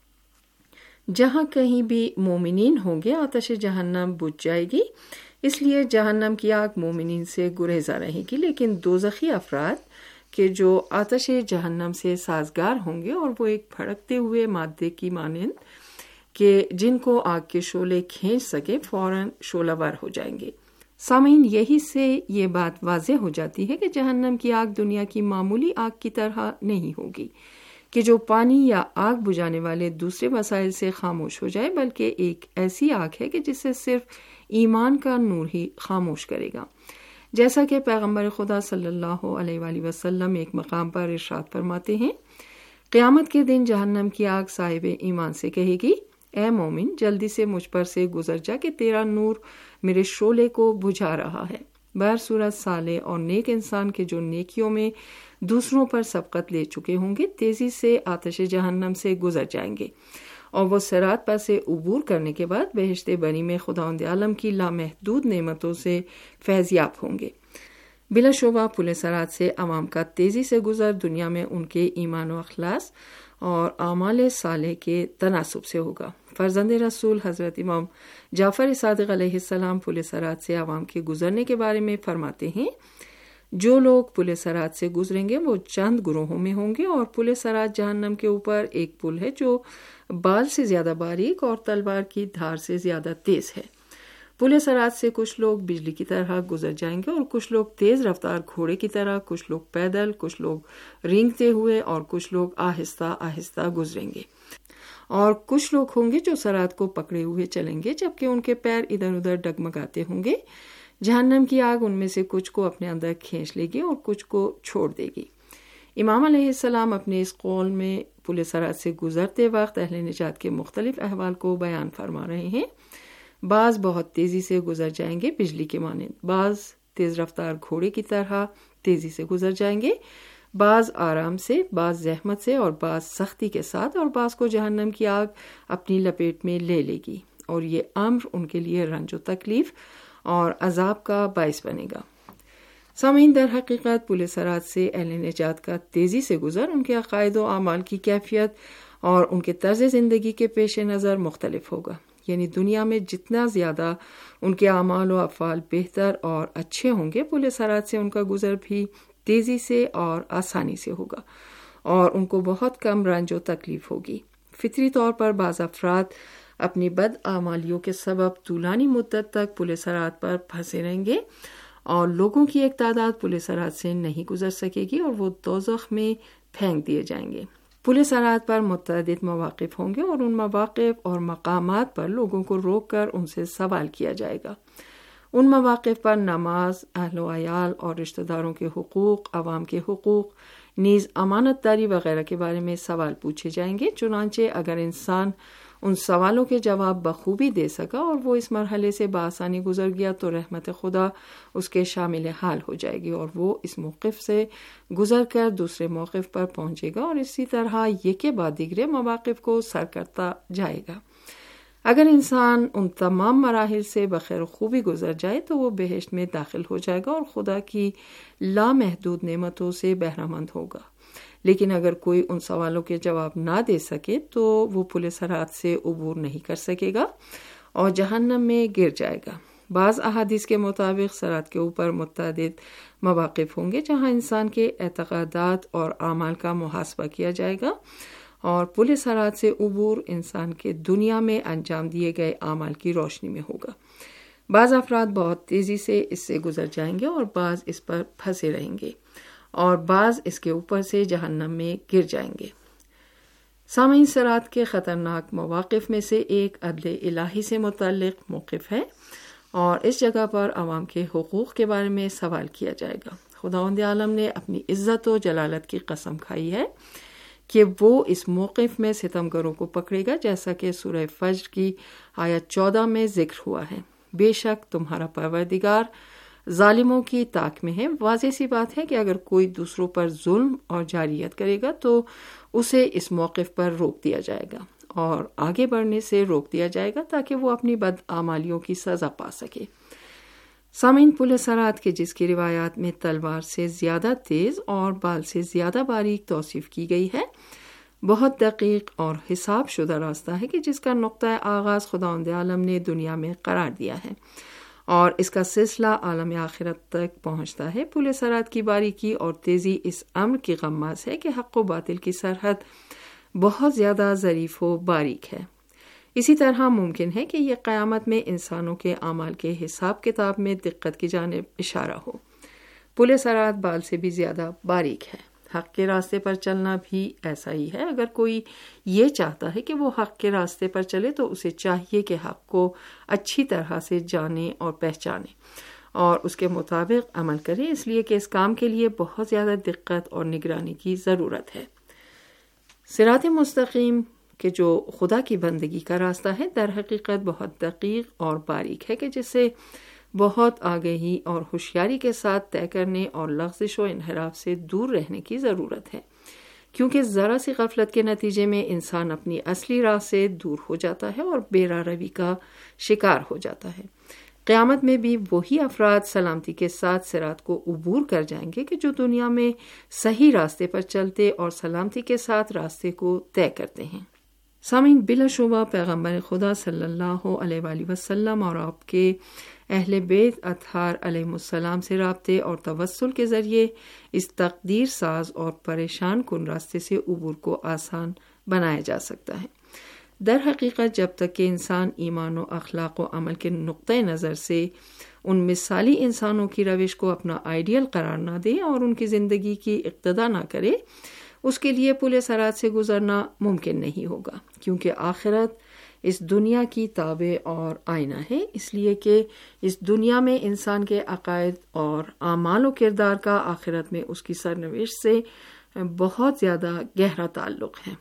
I: جہاں کہیں بھی مومنین ہوں گے آتش جہنم بجھ جائے گی، اس لیے جہنم کی آگ مومنین سے گریزاں رہے گی، لیکن دوزخی افراد کہ جو آتش جہنم سے سازگار ہوں گے، اور وہ ایک بھڑکتے ہوئے مادے کی مانند کہ جن کو آگ کے شعلے کھینچ سکے، فوراً شعلہ ور ہو جائیں گے۔ سامعین، یہی سے یہ بات واضح ہو جاتی ہے کہ جہنم کی آگ دنیا کی معمولی آگ کی طرح نہیں ہوگی کہ جو پانی یا آگ بجھانے والے دوسرے وسائل سے خاموش ہو جائے، بلکہ ایک ایسی آگ ہے کہ جسے صرف ایمان کا نور ہی خاموش کرے گا، جیسا کہ پیغمبر خدا صلی اللہ علیہ وآلہ وسلم ایک مقام پر ارشاد فرماتے ہیں، قیامت کے دن جہنم کی آگ صاحب ایمان سے کہے گی، اے مومن جلدی سے مجھ پر سے گزر جا کہ تیرا نور میرے شعلے کو بجھا رہا ہے۔ بہرصورت صالح اور نیک انسان کے جو نیکیوں میں دوسروں پر سبقت لے چکے ہوں گے تیزی سے آتش جہنم سے گزر جائیں گے، اور وہ صراط پر سے عبور کرنے کے بعد بہشت بری میں خداوند عالم کی لامحدود نعمتوں سے فیض یاب ہوں گے۔ بلا شبہ پل صراط سے عوام کا تیزی سے گزر دنیا میں ان کے ایمان و اخلاص اور اعمال صالح کے تناسب سے ہوگا۔ فرزند رسول حضرت امام جعفر صادق علیہ السلام پل صراط سے عوام کے گزرنے کے بارے میں فرماتے ہیں، جو لوگ پل صراط سے گزریں گے وہ چند گروہوں میں ہوں گے، اور پل صراط جہنم کے اوپر ایک پل ہے جو بال سے زیادہ باریک اور تلوار کی دھار سے زیادہ تیز ہے۔ پل صراط سے کچھ لوگ بجلی کی طرح گزر جائیں گے، اور کچھ لوگ تیز رفتار گھوڑے کی طرح، کچھ لوگ پیدل، کچھ لوگ رینگتے ہوئے، اور کچھ لوگ آہستہ آہستہ گزریں گے، اور کچھ لوگ ہوں گے جو صراط کو پکڑے ہوئے چلیں گے جبکہ ان کے پیر ادھر ادھر ڈگمگاتے ہوں گے۔ جہنم کی آگ ان میں سے کچھ کو اپنے اندر کھینچ لے گی اور کچھ کو چھوڑ دے گی۔ امام علیہ السلام اپنے اس قول میں پل صراط سے گزرتے وقت اہل نجات کے مختلف احوال کو بیان فرما رہے ہیں۔ بعض بہت تیزی سے گزر جائیں گے بجلی کے مانند، بعض تیز رفتار گھوڑے کی طرح تیزی سے گزر جائیں گے، بعض آرام سے، بعض زحمت سے، اور بعض سختی کے ساتھ، اور بعض کو جہنم کی آگ اپنی لپیٹ میں لے لے گی، اور یہ امر ان کے لیے رنج و تکلیف اور عذاب کا باعث بنے گا۔ سامعین، در حقیقت پل صراط سے اہل نجات کا تیزی سے گزر ان کے عقائد و اعمال کی کیفیت اور ان کے طرز زندگی کے پیش نظر مختلف ہوگا، یعنی دنیا میں جتنا زیادہ ان کے اعمال و افعال بہتر اور اچھے ہوں گے، پل صراط سے ان کا گزر بھی تیزی سے اور آسانی سے ہوگا، اور ان کو بہت کم رنج و تکلیف ہوگی۔ فطری طور پر بعض افراد اپنی بد اعمالیوں کے سبب طولانی مدت تک پل صراط پر پھنسے رہیں گے، اور لوگوں کی ایک تعداد پل صراط سے نہیں گزر سکے گی اور وہ دوزخ میں پھینک دیے جائیں گے۔ پل صراط پر متعدد مواقف ہوں گے، اور ان مواقف اور مقامات پر لوگوں کو روک کر ان سے سوال کیا جائے گا۔ ان مواقف پر نماز، اہل و عیال اور رشتہ داروں کے حقوق، عوام کے حقوق، نیز امانت داری وغیرہ کے بارے میں سوال پوچھے جائیں گے۔ چنانچہ اگر انسان ان سوالوں کے جواب بخوبی دے سکا اور وہ اس مرحلے سے بآسانی گزر گیا تو رحمت خدا اس کے شامل حال ہو جائے گی، اور وہ اس موقف سے گزر کر دوسرے موقف پر پہنچے گا، اور اسی طرح یہ کے بعد دیگرے مواقف کو سر کرتا جائے گا۔ اگر انسان ان تمام مراحل سے بخیر خوبی گزر جائے تو وہ بہشت میں داخل ہو جائے گا اور خدا کی لامحدود نعمتوں سے بہرہ مند ہوگا۔ لیکن اگر کوئی ان سوالوں کے جواب نہ دے سکے تو وہ پل صراط سے عبور نہیں کر سکے گا اور جہنم میں گر جائے گا۔ بعض احادیث کے مطابق صراط کے اوپر متعدد مواقف ہوں گے جہاں انسان کے اعتقادات اور اعمال کا محاسبہ کیا جائے گا، اور پل صراط سے عبور انسان کے دنیا میں انجام دیے گئے اعمال کی روشنی میں ہوگا۔ بعض افراد بہت تیزی سے اس سے گزر جائیں گے اور بعض اس پر پھنسے رہیں گے، اور بعض اس کے اوپر سے جہنم میں گر جائیں گے۔ سامعین، صراط کے خطرناک مواقف میں سے ایک عدل الہی سے متعلق موقف ہے، اور اس جگہ پر عوام کے حقوق کے بارے میں سوال کیا جائے گا۔ خداوند عالم نے اپنی عزت و جلالت کی قسم کھائی ہے کہ وہ اس موقف میں ستمگروں کو پکڑے گا، جیسا کہ سورہ فجر کی آیت چودہ میں ذکر ہوا ہے۔ بے شک تمہارا پروردگار ظالموں کی طاق میں ہے۔ واضح سی بات ہے کہ اگر کوئی دوسروں پر ظلم اور جاریت کرے گا تو اسے اس موقف پر روک دیا جائے گا اور آگے بڑھنے سے روک دیا جائے گا تاکہ وہ اپنی بدعمالیوں کی سزا پا سکے۔ سامعین، پل صراط کے جس کی روایات میں تلوار سے زیادہ تیز اور بال سے زیادہ باریک توصیف کی گئی ہے، بہت دقیق اور حساب شدہ راستہ ہے کہ جس کا نقطہ آغاز خداوند عالم نے دنیا میں قرار دیا ہے اور اس کا سلسلہ عالم آخرت تک پہنچتا ہے۔ پل صراط کی باریکی اور تیزی اس امر کی غماز ہے کہ حق و باطل کی سرحد بہت زیادہ ظریف و باریک ہے۔ اسی طرح ممکن ہے کہ یہ قیامت میں انسانوں کے اعمال کے حساب کتاب میں دقت کی جانب اشارہ ہو۔ پل صراط بال سے بھی زیادہ باریک ہے۔ حق کے راستے پر چلنا بھی ایسا ہی ہے۔ اگر کوئی یہ چاہتا ہے کہ وہ حق کے راستے پر چلے تو اسے چاہیے کہ حق کو اچھی طرح سے جانے اور پہچانے اور اس کے مطابق عمل کرے، اس لیے کہ اس کام کے لیے بہت زیادہ دقت اور نگرانی کی ضرورت ہے۔ صراط مستقیم کہ جو خدا کی بندگی کا راستہ ہے در حقیقت بہت دقیق اور باریک ہے کہ جسے بہت آگہی اور ہوشیاری کے ساتھ طے کرنے اور لغزش و انحراف سے دور رہنے کی ضرورت ہے، کیونکہ ذرا سی غفلت کے نتیجے میں انسان اپنی اصلی راہ سے دور ہو جاتا ہے اور بے راہ روی کا شکار ہو جاتا ہے۔ قیامت میں بھی وہی افراد سلامتی کے ساتھ صراط کو عبور کر جائیں گے کہ جو دنیا میں صحیح راستے پر چلتے اور سلامتی کے ساتھ راستے کو طے کرتے ہیں۔ سامعین، بلا شبہ پیغمبر خدا صلی اللہ علیہ وآلہ وسلم اور آپ کے اہل بیت اطہار علیہ السلام سے رابطے اور توسل کے ذریعے اس تقدیر ساز اور پریشان کن راستے سے عبور کو آسان بنایا جا سکتا ہے۔ در حقیقت جب تک کہ انسان ایمان و اخلاق و عمل کے نقطۂ نظر سے ان مثالی انسانوں کی روش کو اپنا آئیڈیل قرار نہ دے اور ان کی زندگی کی اقتدا نہ کرے، اس کے لیے پل صراط سے گزرنا ممکن نہیں ہوگا، کیونکہ آخرت اس دنیا کی تابع اور آئینہ ہے، اس لیے کہ اس دنیا میں انسان کے عقائد اور اعمال و کردار کا آخرت میں اس کی سرنوشت سے بہت زیادہ گہرا تعلق ہے۔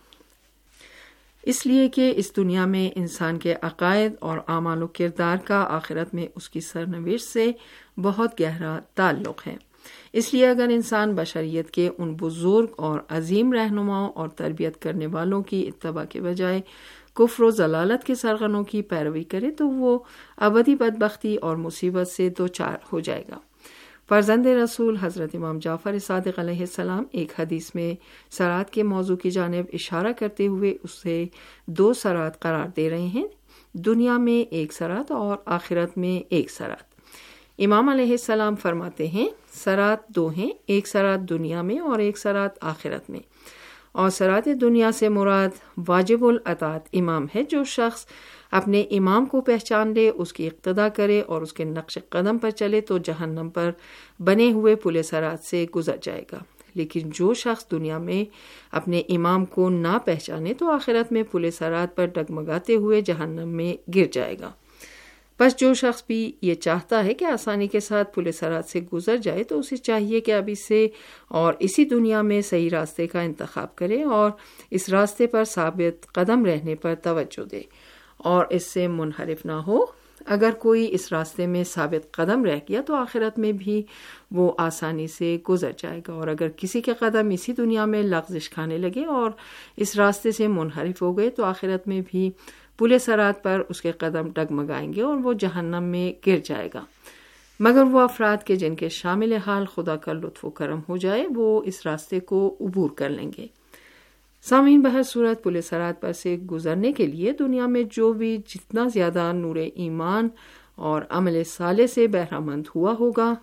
I: اس لیے کہ اس دنیا میں انسان کے عقائد اور اعمال و کردار کا آخرت میں اس کی سرنوشت سے بہت گہرا تعلق ہے۔ اس لیے اگر انسان بشریت کے ان بزرگ اور عظیم رہنماؤں اور تربیت کرنے والوں کی اتباع کے بجائے کفر و ضلالت کے سرغنوں کی پیروی کرے تو وہ ابدی بدبختی اور مصیبت سے دوچار ہو جائے گا۔ فرزند رسول حضرت امام جعفر صادق علیہ السلام ایک حدیث میں صراط کے موضوع کی جانب اشارہ کرتے ہوئے اسے دو صراط قرار دے رہے ہیں، دنیا میں ایک صراط اور آخرت میں ایک صراط۔ امام علیہ السلام فرماتے ہیں صراط دو ہیں، ایک صراط دنیا میں اور ایک صراط آخرت میں، اور صراط دنیا سے مراد واجب الاطاعت امام ہے۔ جو شخص اپنے امام کو پہچان لے، اس کی اقتدا کرے اور اس کے نقش قدم پر چلے تو جہنم پر بنے ہوئے پل صراط سے گزر جائے گا، لیکن جو شخص دنیا میں اپنے امام کو نہ پہچانے تو آخرت میں پل صراط پر ڈگمگاتے ہوئے جہنم میں گر جائے گا۔ بس جو شخص بھی یہ چاہتا ہے کہ آسانی کے ساتھ پل صراط سے گزر جائے تو اسے چاہیے کہ اب اسے اور اسی دنیا میں صحیح راستے کا انتخاب کرے اور اس راستے پر ثابت قدم رہنے پر توجہ دے اور اس سے منحرف نہ ہو۔ اگر کوئی اس راستے میں ثابت قدم رہ گیا تو آخرت میں بھی وہ آسانی سے گزر جائے گا، اور اگر کسی کے قدم اسی دنیا میں لغزش کھانے لگے اور اس راستے سے منحرف ہو گئے تو آخرت میں بھی پل صراط پر اس کے قدم ڈگمگائیں گے اور وہ جہنم میں گر جائے گا۔ مگر وہ افراد کے جن کے شامل حال خدا کا لطف و کرم ہو جائے وہ اس راستے کو عبور کر لیں گے۔ سامعین، بہر صورت پل صراط پر سے گزرنے کے لیے دنیا میں جو بھی جتنا زیادہ نور ایمان اور عمل صالح سے بہرہ مند ہوا ہوگا،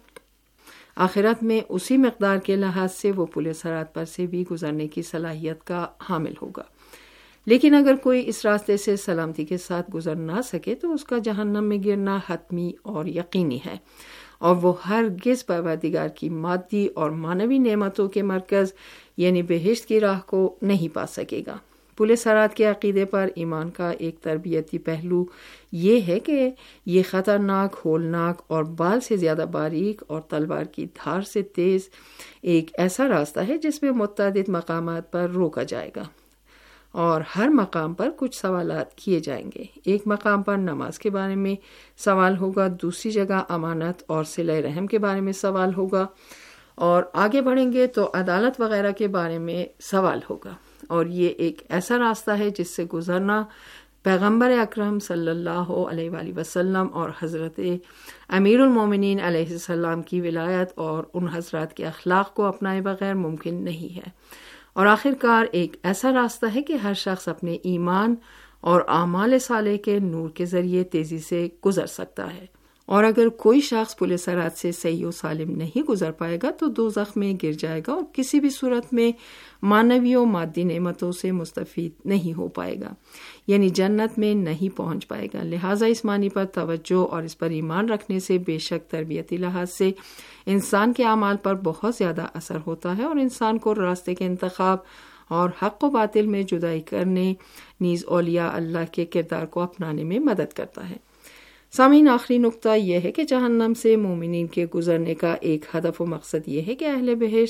I: آخرت میں اسی مقدار کے لحاظ سے وہ پل صراط پر سے بھی گزرنے کی صلاحیت کا حامل ہوگا۔ لیکن اگر کوئی اس راستے سے سلامتی کے ساتھ گزر نہ سکے تو اس کا جہنم میں گرنا حتمی اور یقینی ہے، اور وہ ہرگز پروردگار کی مادی اور معنوی نعمتوں کے مرکز یعنی بہشت کی راہ کو نہیں پا سکے گا۔ پل صراط کے عقیدے پر ایمان کا ایک تربیتی پہلو یہ ہے کہ یہ خطرناک، ہولناک اور بال سے زیادہ باریک اور تلوار کی دھار سے تیز ایک ایسا راستہ ہے جس میں متعدد مقامات پر روکا جائے گا اور ہر مقام پر کچھ سوالات کیے جائیں گے۔ ایک مقام پر نماز کے بارے میں سوال ہوگا، دوسری جگہ امانت اور صلہ رحم کے بارے میں سوال ہوگا، اور آگے بڑھیں گے تو عدالت وغیرہ کے بارے میں سوال ہوگا۔ اور یہ ایک ایسا راستہ ہے جس سے گزرنا پیغمبر اکرم صلی اللہ علیہ وآلہ وسلم اور حضرت امیر المومنین علیہ السلام کی ولایت اور ان حضرات کے اخلاق کو اپنائے بغیر ممکن نہیں ہے، اور آخر کار ایک ایسا راستہ ہے کہ ہر شخص اپنے ایمان اور اعمال صالح کے نور کے ذریعے تیزی سے گزر سکتا ہے، اور اگر کوئی شخص پل صراط سے صحیح و سالم نہیں گزر پائے گا تو دوزخ میں گر جائے گا اور کسی بھی صورت میں معنوی و مادی نعمتوں سے مستفید نہیں ہو پائے گا، یعنی جنت میں نہیں پہنچ پائے گا۔ لہٰذا اس معنی پر توجہ اور اس پر ایمان رکھنے سے بے شک تربیتی لحاظ سے انسان کے اعمال پر بہت زیادہ اثر ہوتا ہے، اور انسان کو راستے کے انتخاب اور حق و باطل میں جدائی کرنے نیز اولیاء اللہ کے کردار کو اپنانے میں مدد کرتا ہے۔ سامعین، آخری نقطہ یہ ہے کہ جہنم سے مومنین کے گزرنے کا ایک ہدف و مقصد یہ ہے کہ اہل بہشت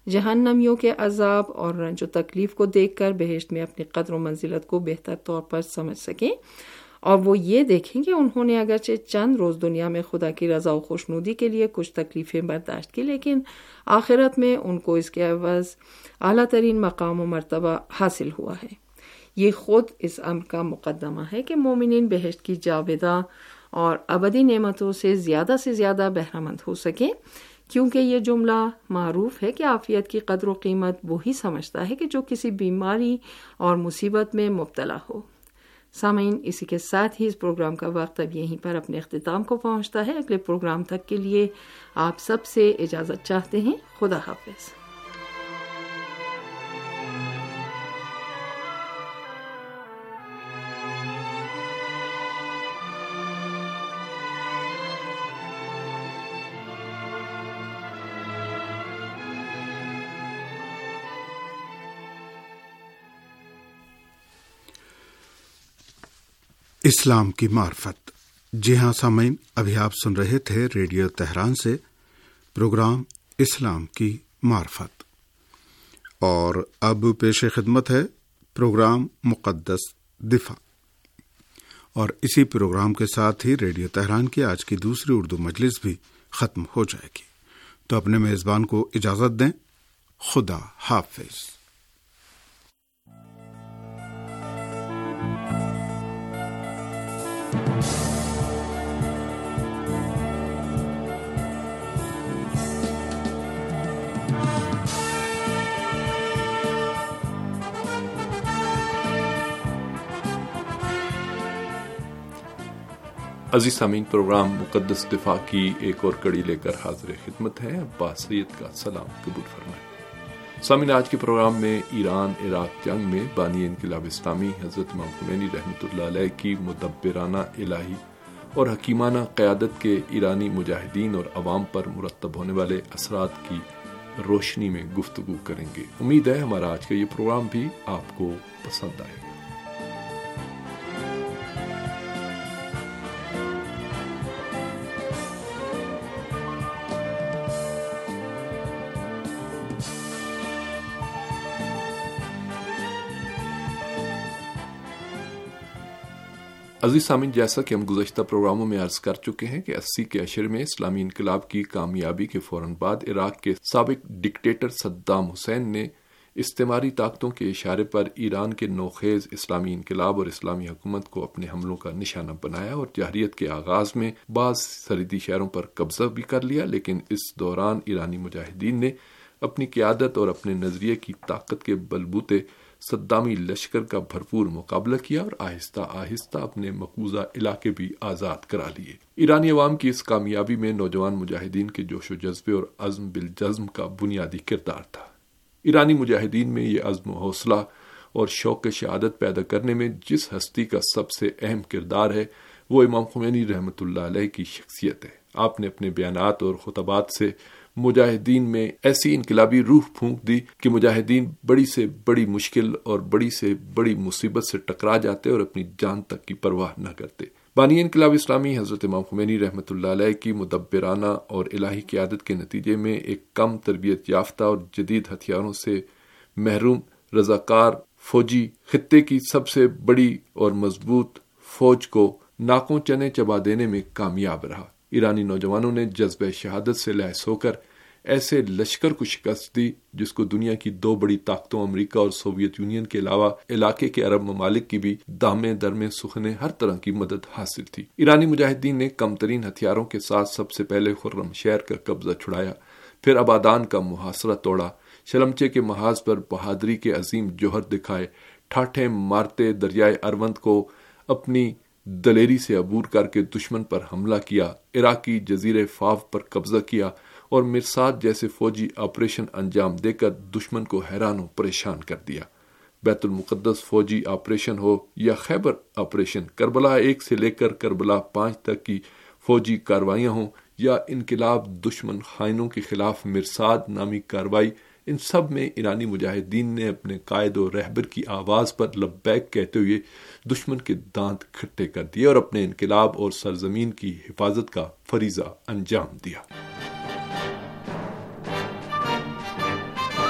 I: جہنمیوں کے عذاب اور رنج و تکلیف کو دیکھ کر بہشت میں اپنی قدر و منزلت کو بہتر طور پر سمجھ سکیں، اور وہ یہ دیکھیں کہ انہوں نے اگرچہ چند روز دنیا میں خدا کی رضا و خوشنودی کے لیے کچھ تکلیفیں برداشت کی، لیکن آخرت میں ان کو اس کے عوض اعلیٰ ترین مقام و مرتبہ حاصل ہوا ہے۔ یہ خود اس امر کا مقدمہ ہے کہ مومنین بہشت کی جاوداں اور ابدی نعمتوں سے زیادہ سے زیادہ بہرہ مند ہو سکیں، کیونکہ یہ جملہ معروف ہے کہ عافیت کی قدر و قیمت وہی سمجھتا ہے کہ جو کسی بیماری اور مصیبت میں مبتلا ہو۔ سامعین، اسی کے ساتھ ہی اس پروگرام کا وقت اب یہیں پر اپنے اختتام کو پہنچتا ہے۔ اگلے پروگرام تک کے لیے آپ سب سے اجازت چاہتے ہیں۔ خدا حافظ۔
H: اسلام کی معرفت۔ جی ہاں سامعین، ابھی آپ سن رہے تھے ریڈیو تہران سے پروگرام اسلام کی معرفت، اور اب پیش خدمت ہے پروگرام مقدس دفاع، اور اسی پروگرام کے ساتھ ہی ریڈیو تہران کی آج کی دوسری اردو مجلس بھی ختم ہو جائے گی۔ تو اپنے میزبان کو اجازت دیں۔ خدا حافظ۔
F: عزیز سامعین، پروگرام مقدس دفاع کی ایک اور کڑی لے کر حاضر خدمت ہے۔ عباس سید کا سلام قبول فرمائیں۔ سامعین، آج کے پروگرام میں ایران عراق جنگ میں بانی انقلاب اسلامی حضرت امام خمینی رحمۃ اللہ علیہ کی مدبرانہ الہی اور حکیمانہ قیادت کے ایرانی مجاہدین اور عوام پر مرتب ہونے والے اثرات کی روشنی میں گفتگو کریں گے۔ امید ہے ہمارا آج کا یہ پروگرام بھی آپ کو پسند آئے گا۔ عزیز سامعین، جیسا کہ ہم گزشتہ پروگراموں میں عرض کر چکے ہیں کہ اسی کے عشر میں اسلامی انقلاب کی کامیابی کے فوراً بعد عراق کے سابق ڈکٹیٹر صدام حسین نے استعماری طاقتوں کے اشارے پر ایران کے نوخیز اسلامی انقلاب اور اسلامی حکومت کو اپنے حملوں کا نشانہ بنایا اور جارحیت کے آغاز میں بعض سرحدی شہروں پر قبضہ بھی کر لیا، لیکن اس دوران ایرانی مجاہدین نے اپنی قیادت اور اپنے نظریے کی طاقت کے بلبوتے صدامی لشکر کا بھرپور مقابلہ کیا اور آہستہ آہستہ اپنے مقبوضہ علاقے بھی آزاد کرا لیے۔ ایرانی عوام کی اس کامیابی میں نوجوان مجاہدین کے جوش و جذبے اور عزم بالجزم کا بنیادی کردار تھا۔ ایرانی مجاہدین میں یہ عزم و حوصلہ اور شوق شہادت پیدا کرنے میں جس ہستی کا سب سے اہم کردار ہے وہ امام خمینی رحمۃ اللہ علیہ کی شخصیت ہے۔ آپ نے اپنے بیانات اور خطبات سے مجاہدین میں ایسی انقلابی روح پھونک دی کہ مجاہدین بڑی سے بڑی مشکل اور بڑی سے بڑی مصیبت سے ٹکرا جاتے اور اپنی جان تک کی پرواہ نہ کرتے۔ بانی انقلاب اسلامی حضرت امام خمینی رحمۃ اللہ علیہ کی مدبرانہ اور الہی قیادت کے نتیجے میں ایک کم تربیت یافتہ اور جدید ہتھیاروں سے محروم رضاکار فوجی خطے کی سب سے بڑی اور مضبوط فوج کو ناکوں چنے چبا دینے میں کامیاب رہا۔ ایرانی نوجوانوں نے جذبہ شہادت سے لیس ہو کر ایسے لشکر کو شکست دی جس کو دنیا کی دو بڑی طاقتوں امریکہ اور سوویت یونین کے علاوہ علاقے کے عرب ممالک کی بھی دامے درمے سخنے ہر طرح کی مدد حاصل تھی۔ ایرانی مجاہدین نے کم ترین ہتھیاروں کے ساتھ سب سے پہلے خرم شہر کا قبضہ چھڑایا، پھر آبادان کا محاصرہ توڑا، شلمچے کے محاذ پر بہادری کے عظیم جوہر دکھائے، ٹھاٹھے مارتے دریائے اروند کو اپنی دلیری سے عبور کر کے دشمن پر حملہ کیا، عراقی جزیرے فاو پر قبضہ کیا اور مرصاد جیسے فوجی آپریشن انجام دے کر دشمن کو حیران و پریشان کر دیا۔ بیت المقدس فوجی آپریشن ہو یا خیبر آپریشن، کربلا ایک سے لے کر کربلا پانچ تک کی فوجی کاروائیاں ہوں یا انقلاب دشمن خائنوں کے خلاف مرصاد نامی کاروائی، ان سب میں ایرانی مجاہدین نے اپنے قائد و رہبر کی آواز پر لبیک کہتے ہوئے دشمن کے دانت کھٹے کر دیے اور اپنے انقلاب اور سرزمین کی حفاظت کا فریضہ انجام دیا۔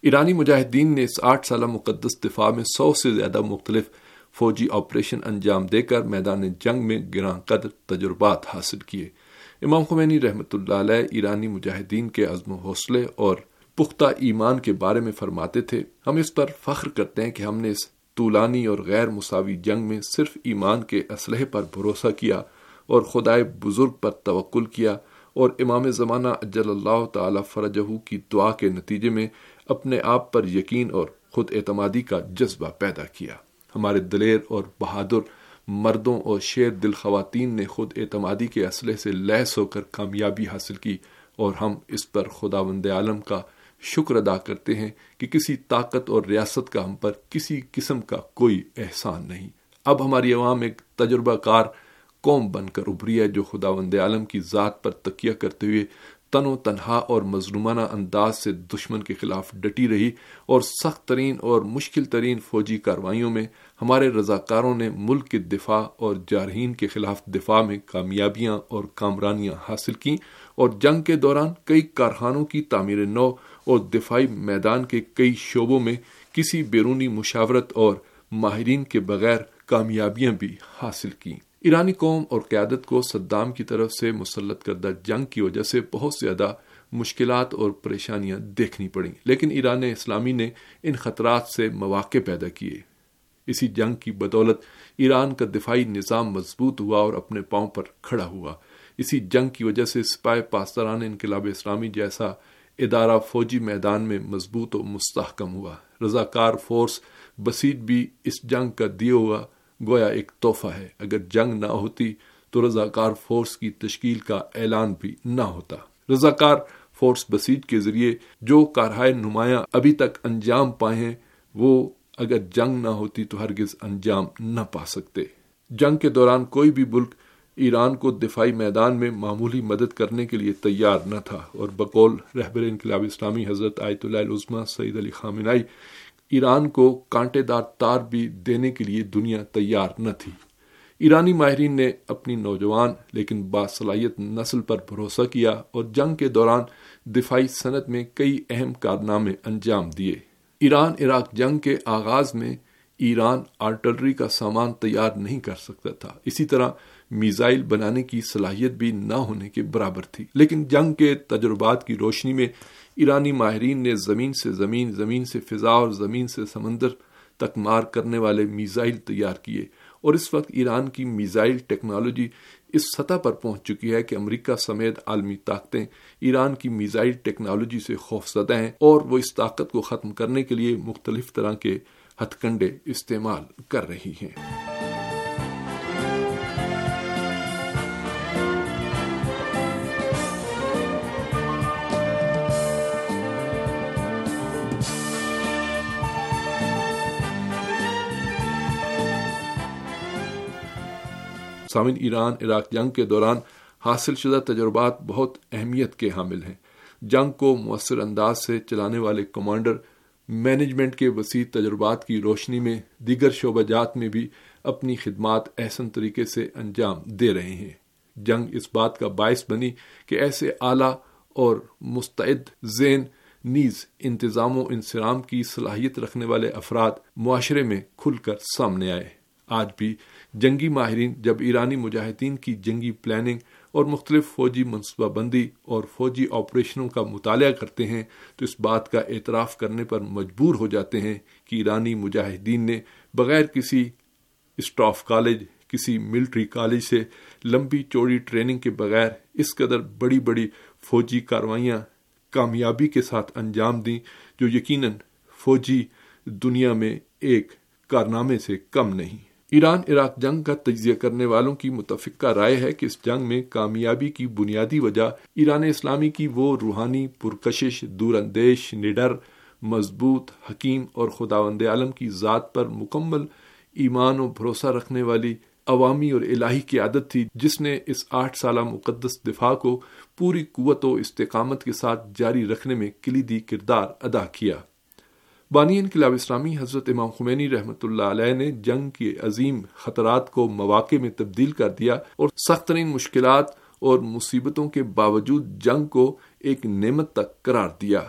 F: ایرانی مجاہدین نے اس آٹھ سالہ مقدس دفاع میں سو سے زیادہ مختلف فوجی آپریشن انجام دے کر میدان جنگ میں گراں قدر تجربات حاصل کیے۔ امام خمینی رحمۃ اللہ علیہ ایرانی مجاہدین کے عزم و حوصلے اور پختہ ایمان کے بارے میں فرماتے تھے، ہم اس پر فخر کرتے ہیں کہ ہم نے اس طولانی اور غیر مساوی جنگ میں صرف ایمان کے اسلحے پر بھروسہ کیا اور خدائے بزرگ پر توکل کیا اور امام زمانہ اجل اللہ تعالی فرجہ کی دعا کے نتیجے میں اپنے آپ پر یقین اور خود اعتمادی کا جذبہ پیدا کیا۔ ہمارے دلیر اور بہادر مردوں اور شیر دل خواتین نے خود اعتمادی کے اسلحے سے لیس ہو کر کامیابی حاصل کی، اور ہم اس پر خداوند عالم کا شکر ادا کرتے ہیں کہ کسی طاقت اور ریاست کا ہم پر کسی قسم کا کوئی احسان نہیں۔ اب ہماری عوام ایک تجربہ کار قوم بن کر ابھری ہے جو خداوند عالم کی ذات پر تکیہ کرتے ہوئے تن و تنہا اور مظلومانہ انداز سے دشمن کے خلاف ڈٹی رہی، اور سخت ترین اور مشکل ترین فوجی کارروائیوں میں ہمارے رضاکاروں نے ملک کے دفاع اور جارحین کے خلاف دفاع میں کامیابیاں اور کامرانیاں حاصل کیں، اور جنگ کے دوران کئی کارخانوں کی تعمیر نو اور دفاعی میدان کے کئی شعبوں میں کسی بیرونی مشاورت اور ماہرین کے بغیر کامیابیاں بھی حاصل کیں۔ ایرانی قوم اور قیادت کو صدام کی طرف سے مسلط کردہ جنگ کی وجہ سے بہت زیادہ مشکلات اور پریشانیاں دیکھنی پڑیں، لیکن ایران اسلامی نے ان خطرات سے مواقع پیدا کیے۔ اسی جنگ کی بدولت ایران کا دفاعی نظام مضبوط ہوا اور اپنے پاؤں پر کھڑا ہوا۔ اسی جنگ کی وجہ سے سپاہ پاسداران انقلاب اسلامی جیسا ادارہ فوجی میدان میں مضبوط و مستحکم ہوا۔ رضاکار فورس بسیج بھی اس جنگ کا دیا ہوا گویا ایک تحفہ ہے۔ اگر جنگ نہ ہوتی تو رضاکار فورس کی تشکیل کا اعلان بھی نہ ہوتا۔ رضاکار فورس بسیج کے ذریعے جو کارہائے نمایاں ابھی تک انجام پائے ہیں، وہ اگر جنگ نہ ہوتی تو ہرگز انجام نہ پا سکتے۔ جنگ کے دوران کوئی بھی ملک ایران کو دفاعی میدان میں معمولی مدد کرنے کے لیے تیار نہ تھا، اور بقول رہبر انقلاب اسلامی حضرت آیت اللہ العظمیٰ سید علی خامنہئی، ایران کو کانٹے دار تار بھی دینے کے لیے دنیا تیار نہ تھی۔ ایرانی ماہرین نے اپنی نوجوان لیکن باصلاحیت نسل پر بھروسہ کیا اور جنگ کے دوران دفاعی صنعت میں کئی اہم کارنامے انجام دیے۔ ایران عراق جنگ کے آغاز میں ایران آرٹلری کا سامان تیار نہیں کر سکتا تھا، اسی طرح میزائل بنانے کی صلاحیت بھی نہ ہونے کے برابر تھی، لیکن جنگ کے تجربات کی روشنی میں ایرانی ماہرین نے زمین سے زمین، زمین سے فضا اور زمین سے سمندر تک مار کرنے والے میزائل تیار کیے، اور اس وقت ایران کی میزائل ٹیکنالوجی اس سطح پر پہنچ چکی ہے کہ امریکہ سمیت عالمی طاقتیں ایران کی میزائل ٹیکنالوجی سے خوفزدہ ہیں، اور وہ اس طاقت کو ختم کرنے کے لیے مختلف طرح کے ہتھ کنڈے استعمال کر رہی ہیں۔ سامعین، ایران عراق جنگ کے دوران حاصل شدہ تجربات بہت اہمیت کے حامل ہیں۔ جنگ کو مؤثر انداز سے چلانے والے کمانڈر مینجمنٹ کے وسیع تجربات کی روشنی میں دیگر شعبہ جات میں بھی اپنی خدمات احسن طریقے سے انجام دے رہے ہیں۔ جنگ اس بات کا باعث بنی کہ ایسے اعلیٰ اور مستعد ذہن نیز انتظام و انصرام کی صلاحیت رکھنے والے افراد معاشرے میں کھل کر سامنے آئے۔ آج بھی جنگی ماہرین جب ایرانی مجاہدین کی جنگی پلاننگ اور مختلف فوجی منصوبہ بندی اور فوجی آپریشنوں کا مطالعہ کرتے ہیں تو اس بات کا اعتراف کرنے پر مجبور ہو جاتے ہیں کہ ایرانی مجاہدین نے بغیر کسی اسٹاف کالج، کسی ملٹری کالج سے لمبی چوڑی ٹریننگ کے بغیر اس قدر بڑی بڑی فوجی کارروائیاں کامیابی کے ساتھ انجام دیں، جو یقیناً فوجی دنیا میں ایک کارنامے سے کم نہیں۔ ایران عراق جنگ کا تجزیہ کرنے والوں کی متفقہ رائے ہے کہ اس جنگ میں کامیابی کی بنیادی وجہ ایران اسلامی کی وہ روحانی، پرکشش، دور اندیش، نڈر، مضبوط، حکیم اور خداوند عالم کی ذات پر مکمل ایمان و بھروسہ رکھنے والی عوامی اور الہی قیادت تھی، جس نے اس آٹھ سالہ مقدس دفاع کو پوری قوت و استقامت کے ساتھ جاری رکھنے میں کلیدی کردار ادا کیا۔ بانی انقلاب اسلامی حضرت امام خمینی رحمۃ اللہ علیہ نے جنگ کے عظیم خطرات کو مواقع میں تبدیل کر دیا اور سخت ترین مشکلات اور مصیبتوں کے باوجود جنگ کو ایک نعمت تک قرار دیا۔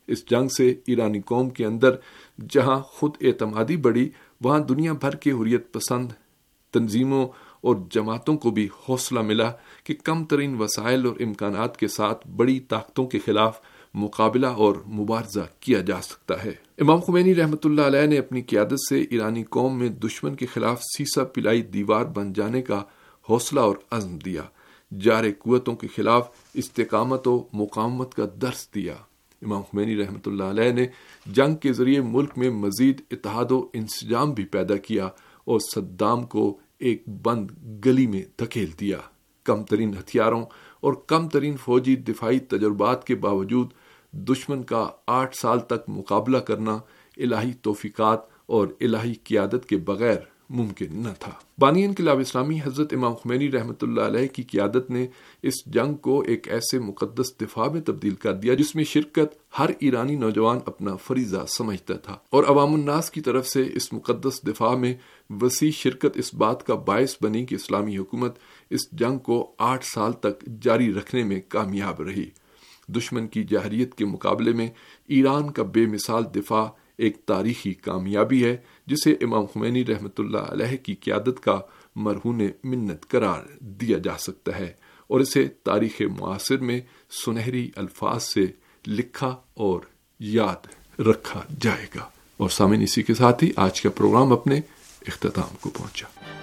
F: اس جنگ سے ایرانی قوم کے اندر جہاں خود اعتمادی بڑھی، وہاں دنیا بھر کے حریت پسند تنظیموں اور جماعتوں کو بھی حوصلہ ملا کہ کم ترین وسائل اور امکانات کے ساتھ بڑی طاقتوں کے خلاف مقابلہ اور مبارزہ کیا جا سکتا ہے۔ امام خمینی رحمۃ اللہ علیہ نے اپنی قیادت سے ایرانی قوم میں دشمن کے خلاف سیسا پلائی دیوار بن جانے کا حوصلہ اور عزم دیا، جارے قوتوں کے خلاف استقامت و مقاومت کا درس دیا۔ امام خمینی رحمۃ اللہ علیہ نے جنگ کے ذریعے ملک میں مزید اتحاد و انسجام بھی پیدا کیا اور صدام کو ایک بند گلی میں دھکیل دیا۔ کم ترین ہتھیاروں اور کم ترین فوجی دفاعی تجربات کے باوجود دشمن کا آٹھ سال تک مقابلہ کرنا الہی توفیقات اور الہی قیادت کے بغیر ممکن نہ تھا۔ بانی انقلاب اسلامی حضرت امام خمینی رحمۃ اللہ علیہ کی قیادت نے اس جنگ کو ایک ایسے مقدس دفاع میں تبدیل کر دیا جس میں شرکت ہر ایرانی نوجوان اپنا فریضہ سمجھتا تھا، اور عوام الناس کی طرف سے اس مقدس دفاع میں وسیع شرکت اس بات کا باعث بنی کہ اسلامی حکومت اس جنگ کو آٹھ سال تک جاری رکھنے میں کامیاب رہی۔ دشمن کی جارحیت کے مقابلے میں ایران کا بے مثال دفاع ایک تاریخی کامیابی ہے جسے امام خمینی رحمۃ اللہ علیہ کی قیادت کا مرہون منت قرار دیا جا سکتا ہے، اور اسے تاریخ معاصر میں سنہری الفاظ سے لکھا اور یاد رکھا جائے گا۔ اور سامعین، اسی کے ساتھ ہی آج کا پروگرام اپنے اختتام کو پہنچا۔